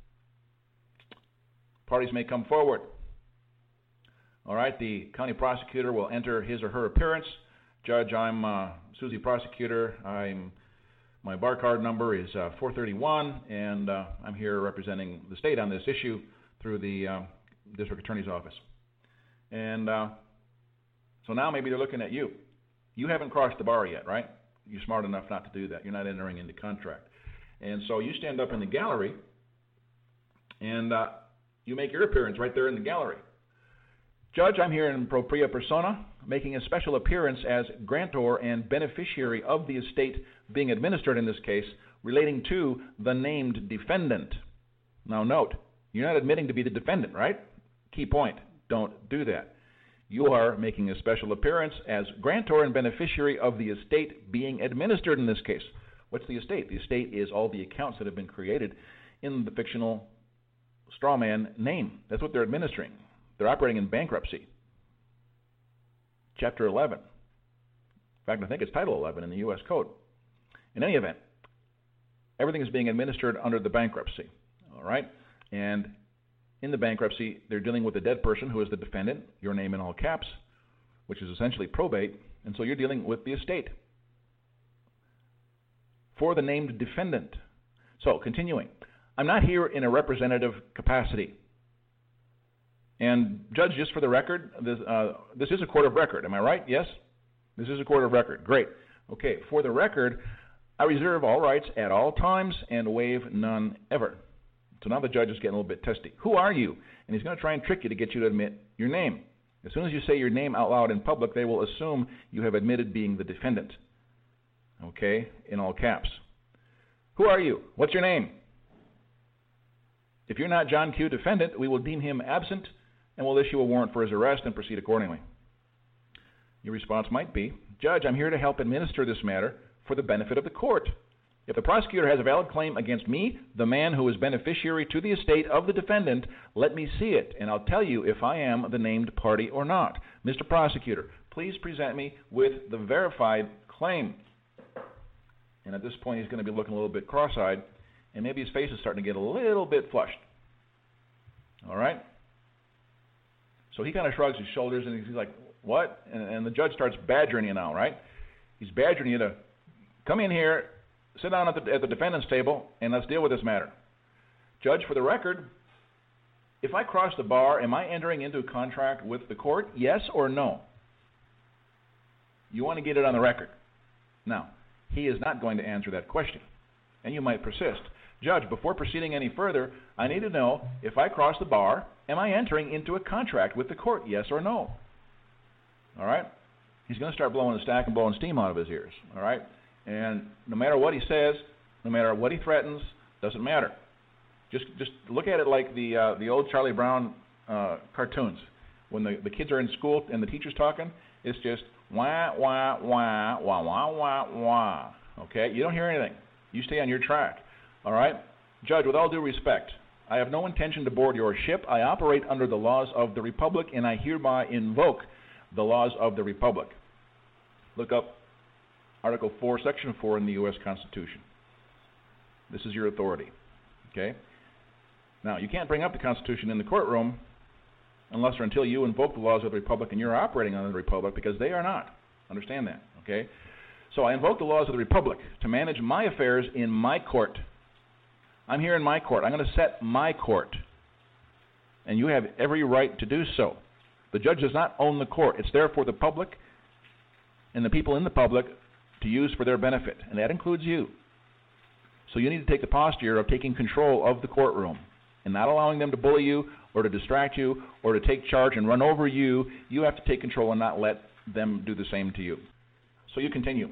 Parties may come forward. All right, the county prosecutor will enter his or her appearance. Judge, I'm uh, Susie Prosecutor. I'm My bar card number is uh, four thirty-one, and uh, I'm here representing the state on this issue through the uh, district attorney's office. And uh, so now maybe they're looking at you. You haven't crossed the bar yet, right? You're smart enough not to do that. You're not entering into contract. And so you stand up in the gallery, and uh, you make your appearance right there in the gallery. Judge, I'm here in propria persona, making a special appearance as grantor and beneficiary of the estate being administered in this case, relating to the named defendant. Now note, you're not admitting to be the defendant, right? Key point, don't do that. You are making a special appearance as grantor and beneficiary of the estate being administered in this case. What's the estate? The estate is all the accounts that have been created in the fictional strawman name. That's what they're administering. They're operating in bankruptcy. Chapter eleven. In fact, I think it's Title eleven in the U S Code. In any event, everything is being administered under the bankruptcy. All right? And in the bankruptcy, they're dealing with a dead person who is the defendant, your name in all caps, which is essentially probate, and so you're dealing with the estate for the named defendant. So, continuing. I'm not here in a representative capacity. And Judge, just for the record, this, uh, this is a court of record. Am I right? Yes? This is a court of record. Great. Okay, for the record, I reserve all rights at all times and waive none ever. So now the judge is getting a little bit testy. Who are you? And he's going to try and trick you to get you to admit your name. As soon as you say your name out loud in public, they will assume you have admitted being the defendant. Okay, in all caps. Who are you? What's your name? If you're not John Q. defendant, we will deem him absent and will issue a warrant for his arrest and proceed accordingly. Your response might be, Judge, I'm here to help administer this matter for the benefit of the court. If the prosecutor has a valid claim against me, the man who is beneficiary to the estate of the defendant, let me see it, and I'll tell you if I am the named party or not. Mister Prosecutor, please present me with the verified claim. And at this point, he's going to be looking a little bit cross-eyed, and maybe his face is starting to get a little bit flushed. All right? So he kind of shrugs his shoulders, and he's like, what? And, and the judge starts badgering you now, right? He's badgering you to come in here, sit down at the, at the defendant's table, and let's deal with this matter. Judge, for the record, if I cross the bar, am I entering into a contract with the court? Yes or no? You want to get it on the record. Now, he is not going to answer that question, and you might persist. Judge, before proceeding any further, I need to know, if I cross the bar, am I entering into a contract with the court? Yes or no? All right? He's going to start blowing a stack and blowing steam out of his ears. All right? And no matter what he says, no matter what he threatens, doesn't matter. Just just look at it like the uh, the old Charlie Brown uh, cartoons. When the, the kids are in school and the teacher's talking, it's just wah, wah, wah, wah, wah, wah, wah. Okay? You don't hear anything. You stay on your track. All right? Judge, with all due respect, I have no intention to board your ship. I operate under the laws of the Republic, and I hereby invoke the laws of the Republic. Look up Article four, Section four in the U S Constitution. This is your authority. Okay? Now, you can't bring up the Constitution in the courtroom unless or until you invoke the laws of the Republic and you're operating under the Republic, because they are not. Understand that. Okay? So I invoke the laws of the Republic to manage my affairs in my court. I'm here in my court. I'm going to set my court. And you have every right to do so. The judge does not own the court. It's there for the public and the people in the public to use for their benefit, and that includes you. So you need to take the posture of taking control of the courtroom and not allowing them to bully you or to distract you or to take charge and run over you. You have to take control and not let them do the same to you. So you continue.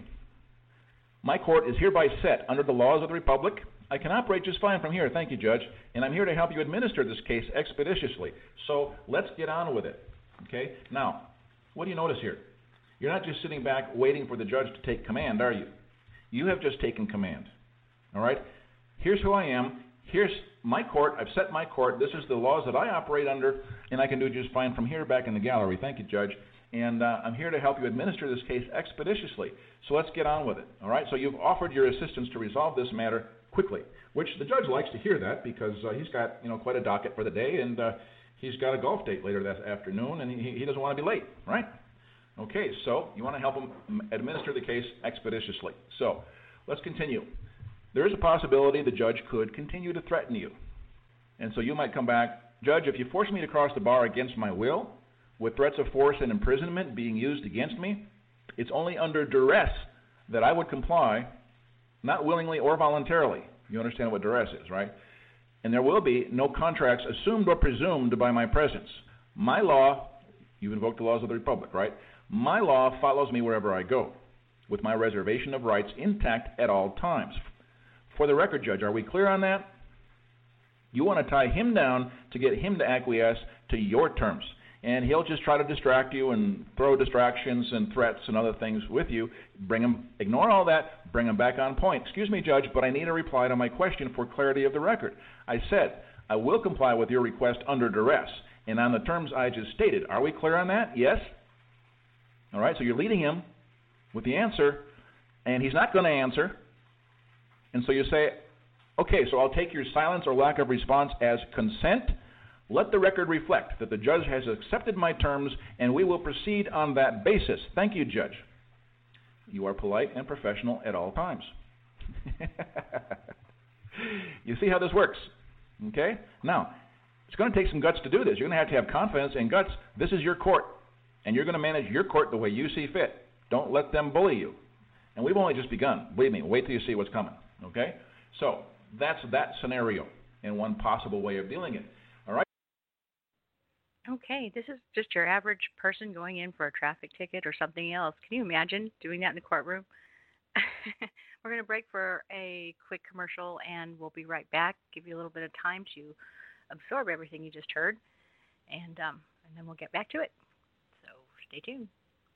My court is hereby set under the laws of the Republic. I can operate just fine from here, thank you, Judge, and I'm here to help you administer this case expeditiously. So let's get on with it. Okay? Now, what do you notice here? You're not just sitting back waiting for the judge to take command, are you? You have just taken command. All right? Here's who I am. Here's my court. I've set my court. This is the laws that I operate under, and I can do just fine from here back in the gallery. Thank you, Judge. And uh, I'm here to help you administer this case expeditiously. So let's get on with it. All right? So you've offered your assistance to resolve this matter quickly, which the judge likes to hear that because uh, he's got, you know, quite a docket for the day, and uh, he's got a golf date later that afternoon, and he, he doesn't want to be late, right? Okay, so you want to help him administer the case expeditiously. So let's continue. There is a possibility the judge could continue to threaten you. And so you might come back, Judge, if you force me to cross the bar against my will, with threats of force and imprisonment being used against me, it's only under duress that I would comply, not willingly or voluntarily. You understand what duress is, right? And there will be no contracts assumed or presumed by my presence. My law, you've invoked the laws of the Republic, right? My law follows me wherever I go, with my reservation of rights intact at all times. For the record, Judge, are we clear on that? You want to tie him down to get him to acquiesce to your terms. And he'll just try to distract you and throw distractions and threats and other things with you. Bring him, ignore all that, bring him back on point. Excuse me, Judge, but I need a reply to my question for clarity of the record. I said, I will comply with your request under duress and on the terms I just stated. Are we clear on that? Yes? All right, so you're leading him with the answer, and he's not going to answer. And so you say, okay, so I'll take your silence or lack of response as consent. Let the record reflect that the judge has accepted my terms, and we will proceed on that basis. Thank you, Judge. You are polite and professional at all times. You see how this works, okay? Now, it's going to take some guts to do this. You're going to have to have confidence and guts. This is your court, and you're going to manage your court the way you see fit. Don't let them bully you. And we've only just begun. Believe me, wait till you see what's coming, okay? So that's that scenario and one possible way of dealing it. All right? Okay, this is just your average person going in for a traffic ticket or something else. Can you imagine doing that in the courtroom? We're going to break for a quick commercial, and we'll be right back. Give you a little bit of time to absorb everything you just heard, and um, and then we'll get back to it. So stay tuned.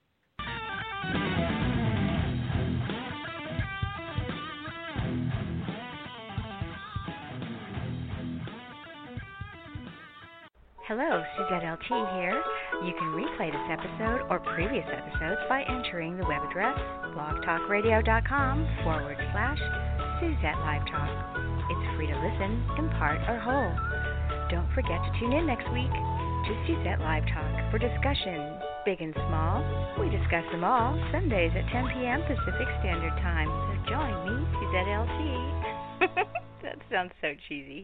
Hello, Suzette L T here. You can replay this episode or previous episodes by entering the web address blogtalkradio.com forward slash Suzette Live Talk. It's free to listen in part or whole. Don't forget to tune in next week to Suzette Live Talk for discussion, big and small. We discuss them all Sundays at ten p.m. Pacific Standard Time. So join me, Suzette L T. That sounds so cheesy.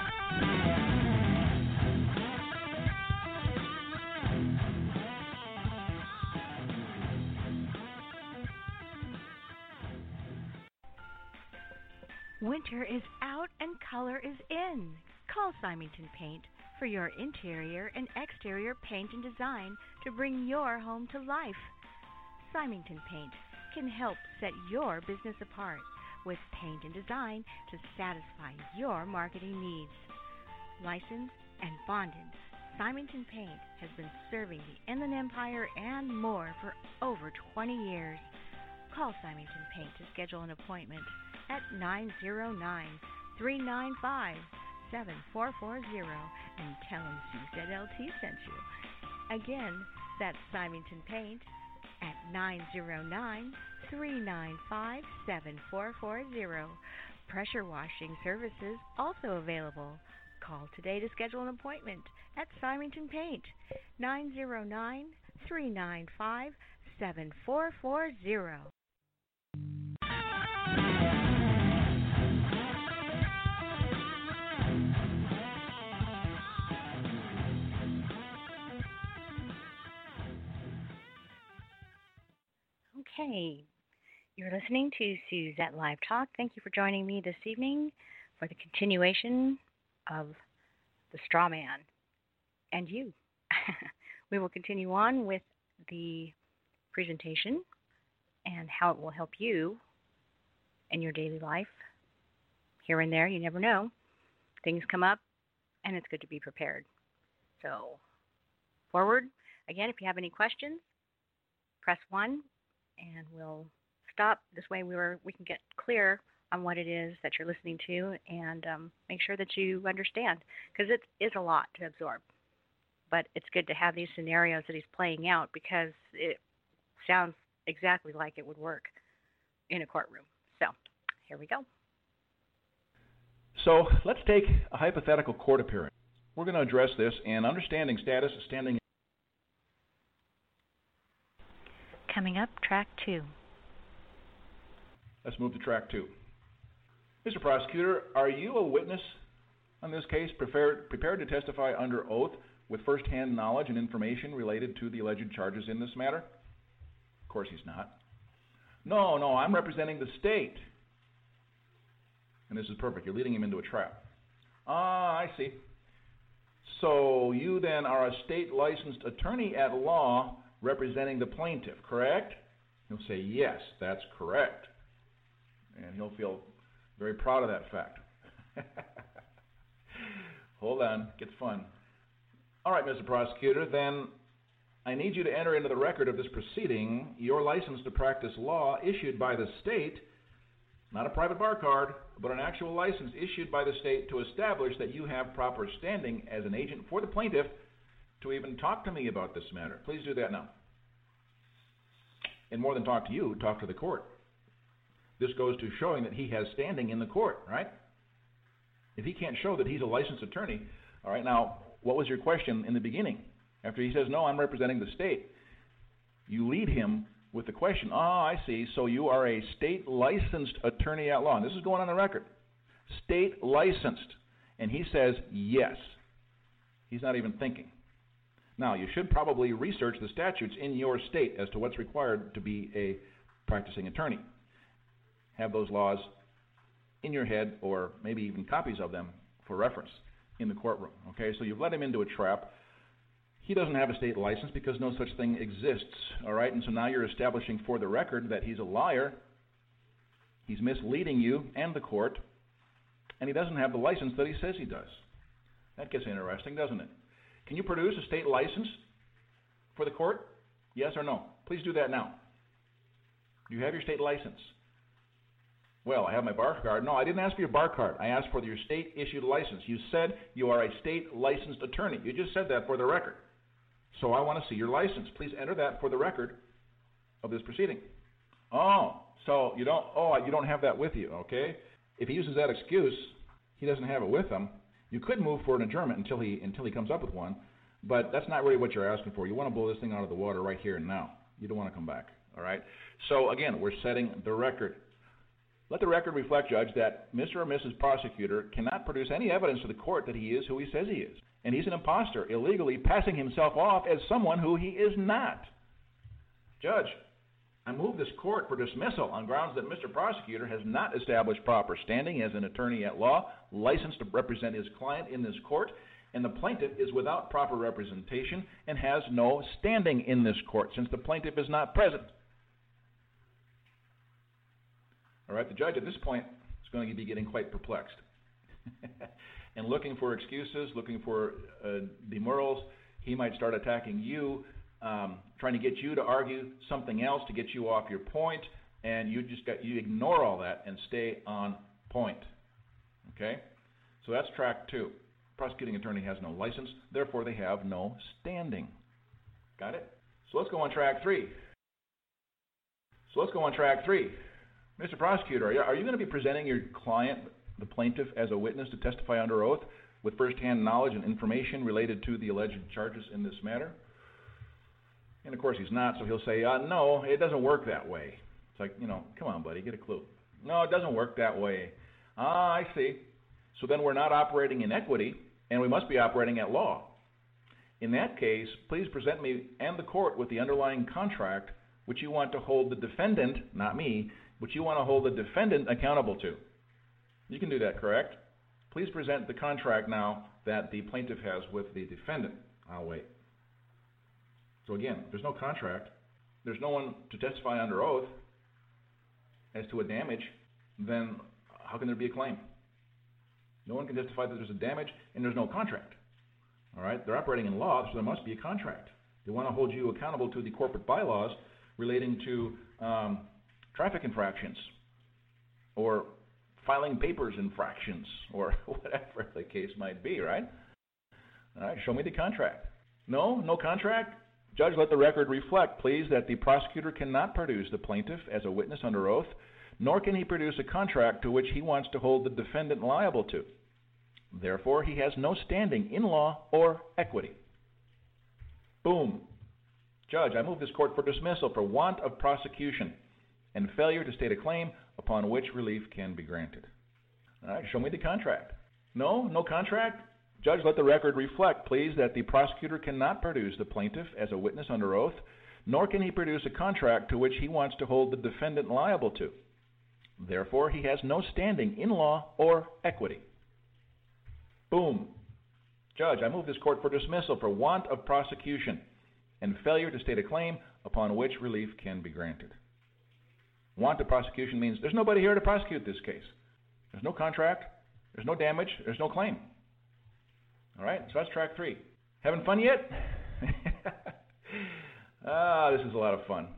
Winter is out and color is in. Call Symington Paint for your interior and exterior paint and design to bring your home to life. Symington Paint can help set your business apart with paint and design to satisfy your marketing needs. Licensed and bonded, Symington Paint has been serving the Inland Empire and more for over twenty years. Call Symington Paint to schedule an appointment at nine zero nine, three nine five, seven four four zero and tell them Suzette L T sent you. Again, that's Symington Paint at nine zero nine, three nine five, seven four four zero. Pressure washing services also available. Call today to schedule an appointment at Symington Paint, nine zero nine, three nine five, seven four four zero. Okay, you're listening to Suzette Live Talk. Thank you for joining me this evening for the continuation of The Straw Man and you. We will continue on with the presentation and how it will help you in your daily life. Here and there, you never know. Things come up, and it's good to be prepared. So, forward. Again, if you have any questions, press one. And we'll stop. This way we were, we can get clear on what it is that you're listening to and um, make sure that you understand. Because it is a lot to absorb. But it's good to have these scenarios that he's playing out because it sounds exactly like it would work in a courtroom. So here we go. So let's take a hypothetical court appearance. We're going to address this in understanding status, standing. Coming up, track two. Let's move to track two. Mister Prosecutor, are you a witness on this case prepared, prepared to testify under oath with first-hand knowledge and information related to the alleged charges in this matter? Of course he's not. No, no, I'm representing the state. And this is perfect. You're leading him into a trap. Ah, I see. So you then are a state-licensed attorney at law representing the plaintiff, correct? He'll say, yes, that's correct. And he'll feel very proud of that fact. Hold on, gets fun. All right, Mister Prosecutor, then I need you to enter into the record of this proceeding your license to practice law issued by the state, not a private bar card, but an actual license issued by the state to establish that you have proper standing as an agent for the plaintiff to even talk to me about this matter. Please do that now. And more than talk to you, talk to the court. This goes to showing that he has standing in the court, right? If he can't show that he's a licensed attorney, all right, now, what was your question in the beginning? After he says, no, I'm representing the state, you lead him with the question, oh, I see, so you are a state-licensed attorney at law. And this is going on the record. State-licensed. And he says, yes. He's not even thinking. Now, you should probably research the statutes in your state as to what's required to be a practicing attorney. Have those laws in your head, or maybe even copies of them for reference in the courtroom. Okay, so you've led him into a trap. He doesn't have a state license because no such thing exists. All right, and so now you're establishing for the record that he's a liar. He's misleading you and the court, and he doesn't have the license that he says he does. That gets interesting, doesn't it? Can you produce a state license for the court? Yes or no? Please do that now. Do you have your state license? Well, I have my bar card. No, I didn't ask for your bar card. I asked for your state-issued license. You said you are a state-licensed attorney. You just said that for the record. So I want to see your license. Please enter that for the record of this proceeding. Oh, so you don't, oh, you don't have that with you, okay? If he uses that excuse, he doesn't have it with him. You could move for an adjournment until he until he comes up with one, but that's not really what you're asking for. You want to blow this thing out of the water right here and now. You don't want to come back, all right? So again, we're setting the record. Let the record reflect, Judge, that Mister or Missus Prosecutor cannot produce any evidence to the court that he is who he says he is. And he's an imposter, illegally passing himself off as someone who he is not. Judge, I move this court for dismissal on grounds that Mister Prosecutor has not established proper standing as an attorney at law, licensed to represent his client in this court, and the plaintiff is without proper representation and has no standing in this court since the plaintiff is not present. All right, the judge at this point is going to be getting quite perplexed and looking for excuses, looking for uh, demurrals. He might start attacking you, um, trying to get you to argue something else to get you off your point, and you just got you ignore all that and stay on point. Okay, so that's track two. Prosecuting attorney has no license, therefore they have no standing. Got it? So let's go on track three. So let's go on track three. Mister Prosecutor, are you, are you going to be presenting your client, the plaintiff, as a witness to testify under oath with first-hand knowledge and information related to the alleged charges in this matter? And of course he's not, so he'll say, uh, no, it doesn't work that way. It's like, you know, come on, buddy, get a clue. No, it doesn't work that way. Ah, I see. So then we're not operating in equity, and we must be operating at law. In that case, please present me and the court with the underlying contract which you want to hold the defendant, not me, which you want to hold the defendant accountable to. You can do that, correct? Please present the contract now that the plaintiff has with the defendant. I'll wait. So again, there's no contract. There's no one to testify under oath as to a damage. Then how can there be a claim? No one can testify that there's a damage and there's no contract. All right? They're operating in law, so there must be a contract. They want to hold you accountable to the corporate bylaws relating to um, traffic infractions or filing papers infractions or whatever the case might be, right? All right, show me the contract. No, no contract? Judge, let the record reflect, please, that the prosecutor cannot produce the plaintiff as a witness under oath, nor can he produce a contract to which he wants to hold the defendant liable to. Therefore, he has no standing in law or equity. Boom. Judge, I move this court for dismissal for want of prosecution and failure to state a claim upon which relief can be granted. All right, show me the contract. No, no contract? Judge, let the record reflect, please, that the prosecutor cannot produce the plaintiff as a witness under oath, nor can he produce a contract to which he wants to hold the defendant liable to. Therefore, he has no standing in law or equity. Boom. Judge, I move this court for dismissal for want of prosecution and failure to state a claim upon which relief can be granted. Want of prosecution means there's nobody here to prosecute this case. There's no contract, there's no damage, there's no claim. All right, so that's track three. Having fun yet? Ah, this is a lot of fun.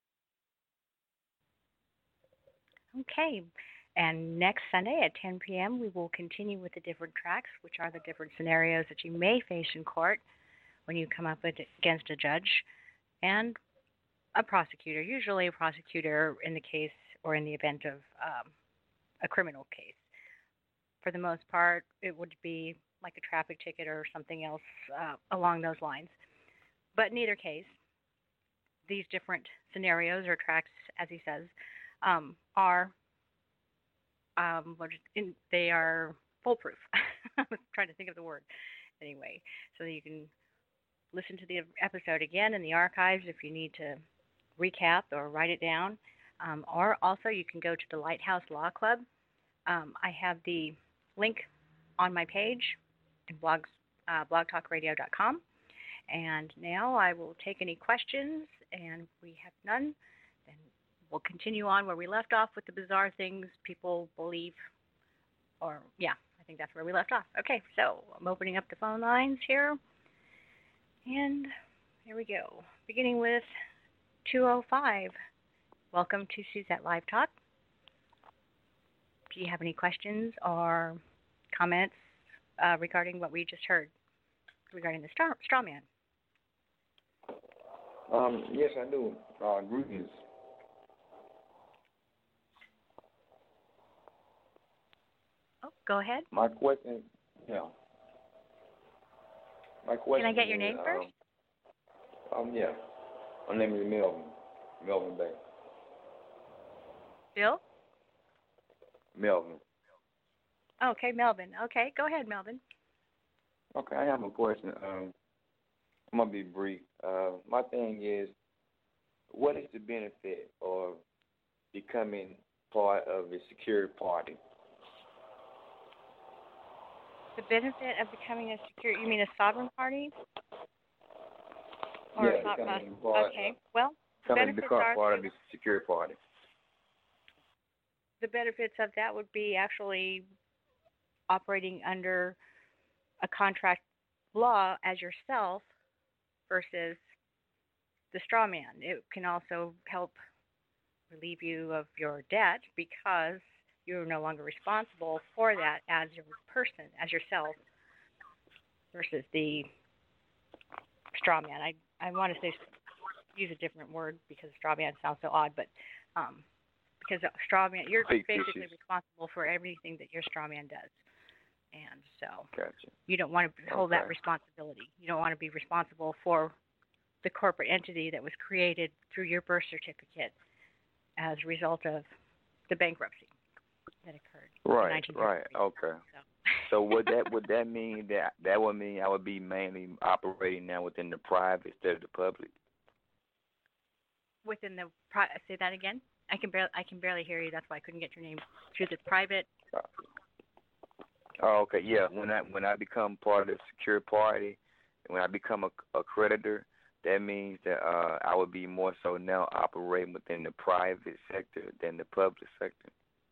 Okay, and next Sunday at ten p.m. we will continue with the different tracks, which are the different scenarios that you may face in court when you come up against a judge and a prosecutor, usually a prosecutor in the case or in the event of um, a criminal case. For the most part, it would be like a traffic ticket or something else uh, along those lines. But in either case, these different scenarios or tracks, as he says, um, are um, in, they are foolproof. I was trying to think of the word anyway, so that you can listen to the episode again in the archives if you need to recap or write it down. Um, or also you can go to the Lighthouse Law Club. Um, I have the link on my page in blogs, uh, blog talk radio dot com. And now I will take any questions, and if we have none, then we'll continue on where we left off with the bizarre things people believe, or yeah, I think that's where we left off. Okay, so I'm opening up the phone lines here, and here we go. Beginning with two oh five. Welcome to Suzette Live Talk. Do you have any questions or comments uh, regarding what we just heard regarding the straw, straw man? Um, yes, I do. Uh, greetings. Oh, go ahead. My question, yeah. My question. Can I get your is, name first? Um, um, yeah. My name is Melvin. Melvin Bay. Bill? Melvin. Okay, Melvin. Okay, go ahead, Melvin. Okay, I have a question. Um, I'm gonna be brief. Uh, my thing is, what is the benefit of becoming part of a secured party? The benefit of becoming a secure, you mean a sovereign party? Or yeah, a, becoming uh, part. Okay, well, the becoming benefits become are part of the secured party. the benefits of that would be actually operating under a contract law as yourself versus the straw man. It can also help relieve you of your debt because you're no longer responsible for that as your person, as yourself, versus the straw man. I, I want to say use a different word because straw man sounds so odd, but um, because a straw man, you're Fictitious. basically responsible for everything that your straw man does. And so Gotcha. you don't want to hold Okay. that responsibility. You don't want to be responsible for the corporate entity that was created through your birth certificate as a result of the bankruptcy that occurred Right, in nineteen right, thirty-three. okay. So, So would that would that mean that that would mean I would be mainly operating now within the private instead of the public? within the pri- say that again. I can barely I can barely hear you. That's why I couldn't get your name. Through the private. Oh, okay, yeah. When I when I become part of the secure party, when I become a, a creditor, that means that uh, I would be more so now operating within the private sector than the public sector.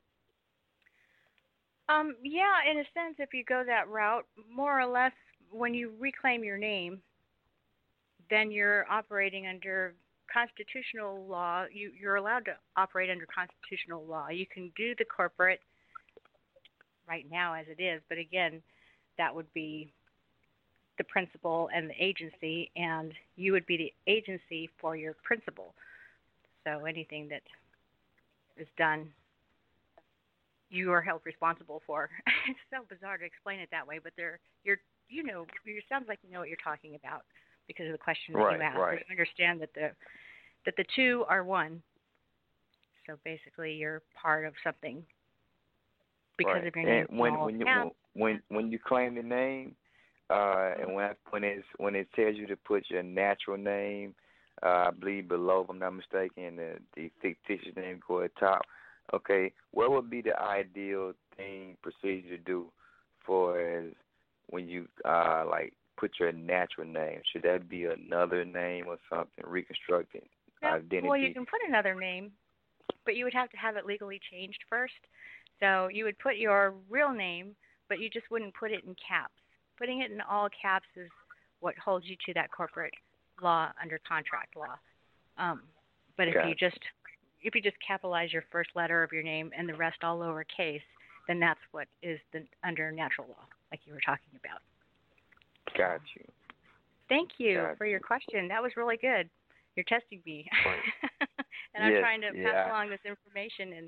Um, yeah, in a sense, if you go that route, more or less, when you reclaim your name, then you're operating under constitutional law. You, you're allowed to operate under constitutional law. You can do the corporate right now as it is, but again, that would be the principal and the agency, and you would be the agency for your principal. So anything that is done, you are held responsible for. It's so bizarre to explain it that way, but they're you're you know it sounds like you know what you're talking about because of the question that Right, you asked. right. You understand that the that the two are one. So basically, you're part of something because right. of your name. And when when you account. when when you claim the name, uh, and when I, when it's when it tells you to put your natural name, uh, I believe below, if I'm not mistaken, the the fictitious name go at top. Okay, what would be the ideal thing procedure to do for as when you uh like put your natural name? Should that be another name or something reconstructed No, identity? well, you can put another name, but you would have to have it legally changed first. So you would put your real name, but you just wouldn't put it in caps. Putting it in all caps is what holds you to that corporate law under contract law. Um, but if Got you it. just if you just capitalize your first letter of your name and the rest all lowercase, then that's what is the under natural law, like you were talking about. Got you. Thank you Got for your question. That was really good. You're testing me. Right. And I'm Yes, trying to yeah. pass along this information and,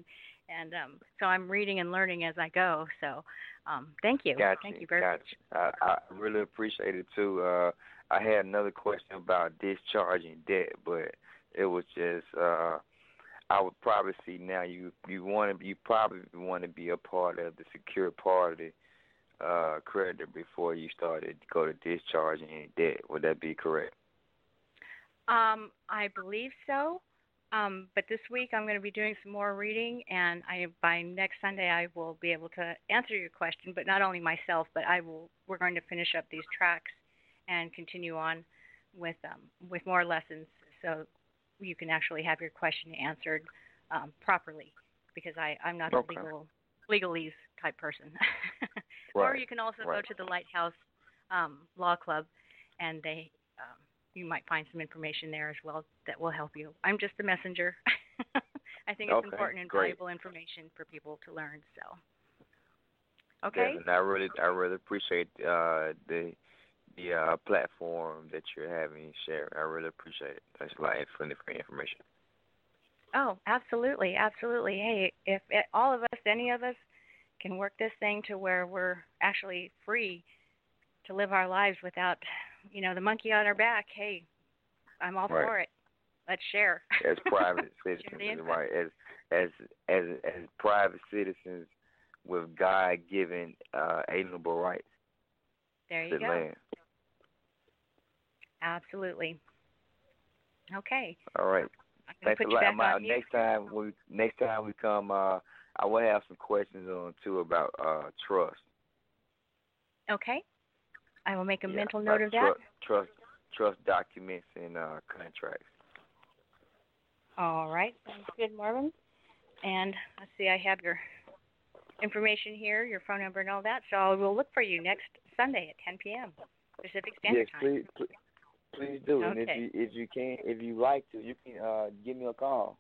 and um, so I'm reading and learning as I go. So um, thank you. Gotcha, Thank you very gotcha. much. I, I really appreciate it too. Uh, I had another question about discharging debt, but it was just uh, I would probably see now you you want to you probably want to be a part of the secure party uh, creditor before you started to go to discharging any debt. Would that be correct? Um, I believe so. Um, but this week I'm going to be doing some more reading, and I by next Sunday I will be able to answer your question. But not only myself, but I will. We're going to finish up these tracks and continue on with um, with more lessons, so you can actually have your question answered um, properly. Because I I'm not Okay. a legal legalese type person. Right. Or you can also Right. go to the Lighthouse um, Law Club, and they. Um, you might find some information there as well that will help you. I'm just a messenger. I think it's Okay, important and great. valuable information for people to learn. So, okay. Definitely. I really, I really appreciate uh, the the uh, platform that you're having shared. I really appreciate it. That's a lot of free information. Oh, absolutely, absolutely. Hey, if it, all of us, any of us, can work this thing to where we're actually free to live our lives without, you know, the monkey on our back. Hey, I'm all Right. for it. Let's share. As private Share the citizens, info. right? As as as as private citizens with God-given uh, alienable rights There to you go. land. Absolutely. Okay. All right. I'm going Thanks to a put you lot. back I'm out. on mute. Next time we next time we come, uh, I will have some questions on too about uh, trust. Okay. I will make a Yeah, mental about note of that. Trust, trust, trust documents and uh, contracts. All right. Sounds good, Marvin. And let's see, I have your information here, your phone number and all that. So I will look for you next Sunday at ten p.m. Pacific Standard Yes, Time. please, please, please do. And if Okay. you if you can, if you like to, you can uh, give me a call.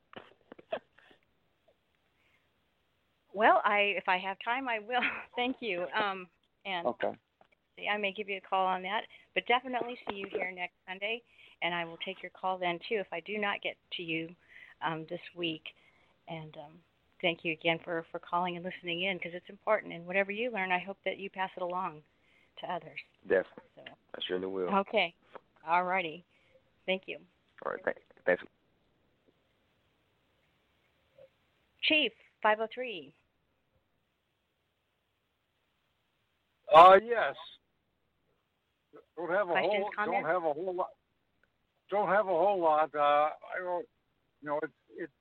Well, I if I have time, I will. Thank you. Um, and Okay. see, I may give you a call on that, but definitely see you here next Sunday, and I will take your call then too if I do not get to you um, this week. And um, thank you again for, for calling and listening in because it's important. And whatever you learn, I hope that you pass it along to others. Definitely. So. I surely will. Okay. All righty. Thank you. All right. Thank, thanks. Chief, five oh three. Uh, yes. Don't have a Questions, whole. comments? Don't have a whole lot. Don't have a whole lot. Uh, I don't. You know, it's it's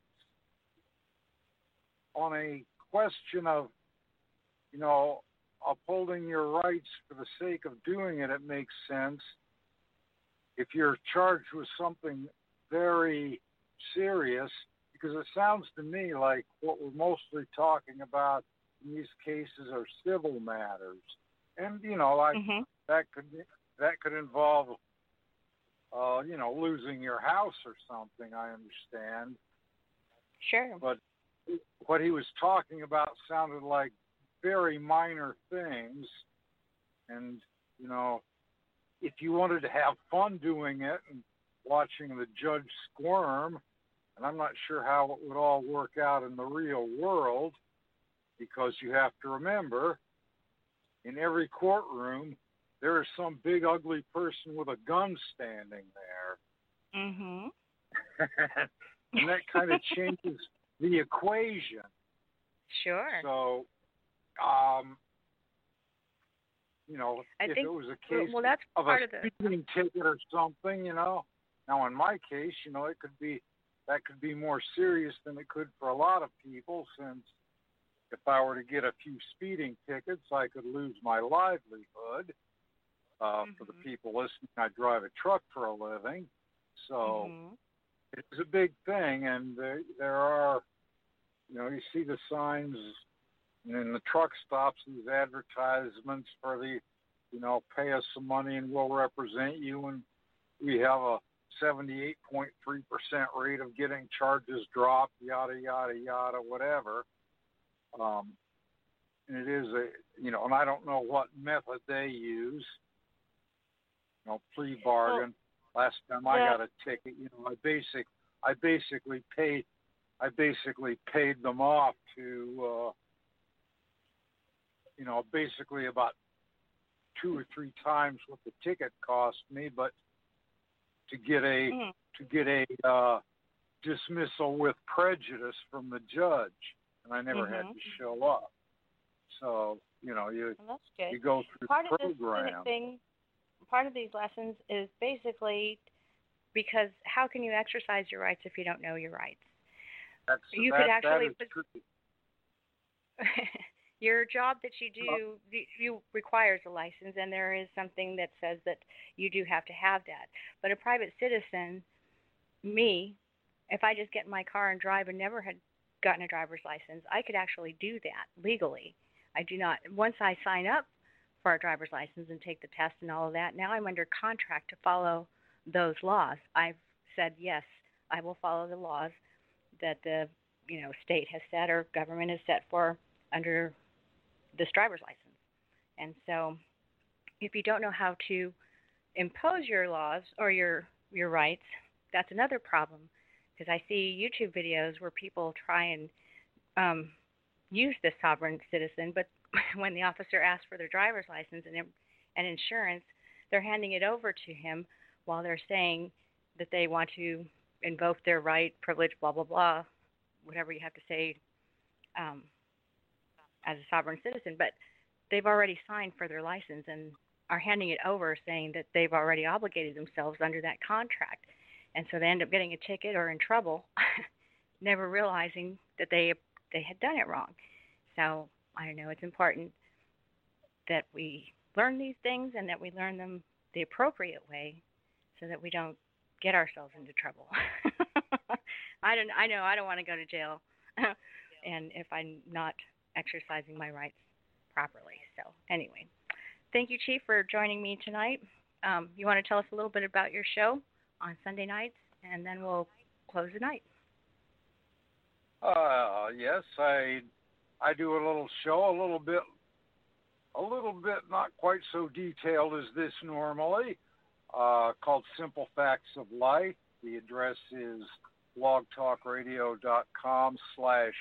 on a question of, you know, upholding your rights for the sake of doing it. It makes sense. If you're charged with something very serious, because it sounds to me like what we're mostly talking about in these cases are civil matters. And, you know, like Mm-hmm. that could that could involve, uh, you know, losing your house or something, I understand. Sure. But what he was talking about sounded like very minor things. And, you know, if you wanted to have fun doing it and watching the judge squirm, and I'm not sure how it would all work out in the real world, because you have to remember, in every courtroom, there is some big ugly person with a gun standing there. Mm-hmm. And that kind of changes the equation. Sure. So, um, you know, I if think, it was a case well, that's of part a of the. speeding ticket or something, you know. Now, in my case, you know, it could be that could be more serious than it could for a lot of people, since if I were to get a few speeding tickets, I could lose my livelihood. Uh, Mm-hmm. For the people listening, I drive a truck for a living, so Mm-hmm. it's a big thing. And there, there are, you know, you see the signs in the truck stops, these advertisements for the, you know, pay us some money and we'll represent you. And we have a seventy-eight point three percent rate of getting charges dropped, yada, yada, yada, whatever. Um, and it is a, you know, and I don't know what method they use. You know, plea bargain. Well, last time I yeah. got a ticket, you know, I basic, I basically paid I basically paid them off to, uh, you know, basically about two or three times what the ticket cost me, but to get a Mm. to get a uh, dismissal with prejudice from the judge, and I never had Mhm. to show up. So you know, you Well, that's good. you go through Part the of this civic program. thing, part of these lessons is basically because how can you exercise your rights if you don't know your rights? That's You that, could actually that is true. your job that you do you, you requires a license, and there is something that says that you do have to have that. But a private citizen, me, if I just get in my car and drive and never had gotten a driver's license, I could actually do that legally. I do not. Once I sign up for a driver's license and take the test and all of that, now I'm under contract to follow those laws. I've said yes, I will follow the laws that the you know state has set or government has set for under this driver's license. And so if you don't know how to impose your laws or your your rights, that's another problem, because I see YouTube videos where people try and um, use this sovereign citizen, but when the officer asks for their driver's license and, and insurance, they're handing it over to him while they're saying that they want to invoke their right, privilege, blah, blah, blah, whatever you have to say um, as a sovereign citizen. But they've already signed for their license and are handing it over saying that they've already obligated themselves under that contract. And so they end up getting a ticket or in trouble, never realizing that they they had done it wrong. So I don't know, it's important that we learn these things and that we learn them the appropriate way so that we don't get ourselves into trouble. I don't I know I don't want to go to jail and if I'm not exercising my rights properly. So anyway, thank you, Chief, for joining me tonight. Um, you want to tell us a little bit about your show on Sunday nights, and then we'll close the night. Uh, yes, I I do a little show, a little bit, a little bit not quite so detailed as this normally, uh, called Simple Facts of Life. The address is blogtalkradio.com slash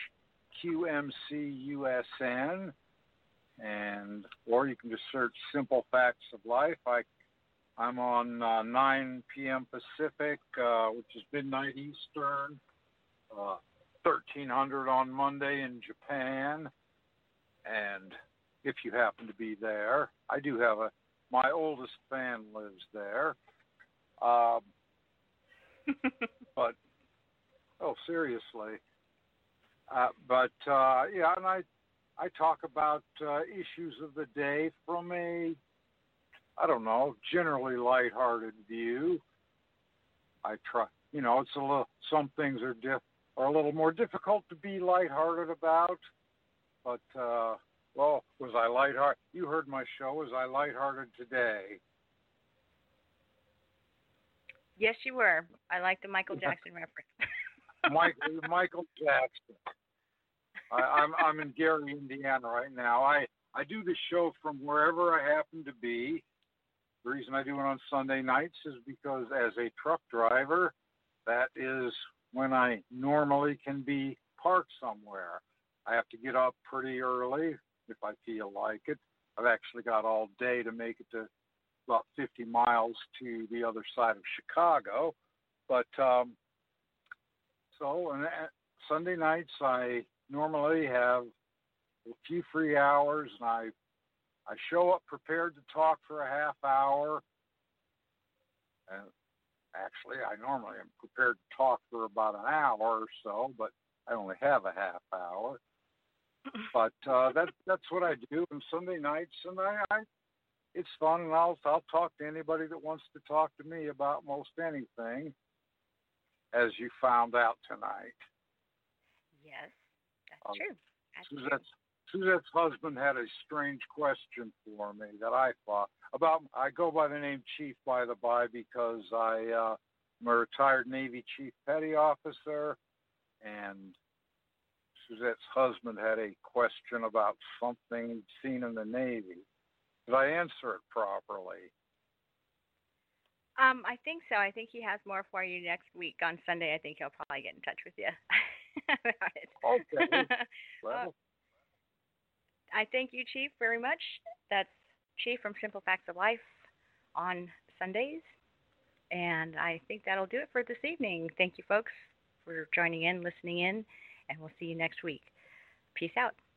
QMCUSN, and or you can just search Simple Facts of Life. I I'm on uh, nine p.m. Pacific, uh, which is midnight Eastern, uh, thirteen hundred on Monday in Japan. And if you happen to be there, I do have a, my oldest fan lives there. Um, but, oh, seriously. Uh, but, uh, yeah, and I, I talk about uh, issues of the day from a, I don't know, generally lighthearted view. I try, you know, it's a little, some things are diff, are a little more difficult to be lighthearted about. But, uh, well, was I lighthearted? You heard my show. Was I lighthearted today? Yes, you were. I like the Michael Jackson reference. Michael, Michael Jackson. I, I'm I'm in Gary, Indiana right now. I, I do the show from wherever I happen to be. The reason I do it on Sunday nights is because as a truck driver, that is when I normally can be parked somewhere. I have to get up pretty early if I feel like it. I've actually got all day to make it to about fifty miles to the other side of Chicago. But um, so and, uh, Sunday nights I normally have a few free hours, and I I show up prepared to talk for a half hour. And actually, I normally am prepared to talk for about an hour or so, but I only have a half hour. But uh, that that's what I do on Sunday nights, and I, I it's fun, and I'll I'll talk to anybody that wants to talk to me about most anything, as you found out tonight. Yes, that's Um, true. That's Suzette's, true. Suzette's husband had a strange question for me that I thought about. I go by the name Chief, by the by, because I uh, I'm a retired Navy Chief Petty Officer, and Suzette's husband had a question about something he'd seen in the Navy. Did I answer it properly? Um, I think so. I think he has more for you next week on Sunday. I think he'll probably get in touch with you. about it. Okay. Uh, Well, I thank you, Chief, very much. That's Chief from Simple Facts of Life on Sundays. And I think that'll do it for this evening. Thank you, folks, for joining in, listening in, and we'll see you next week. Peace out.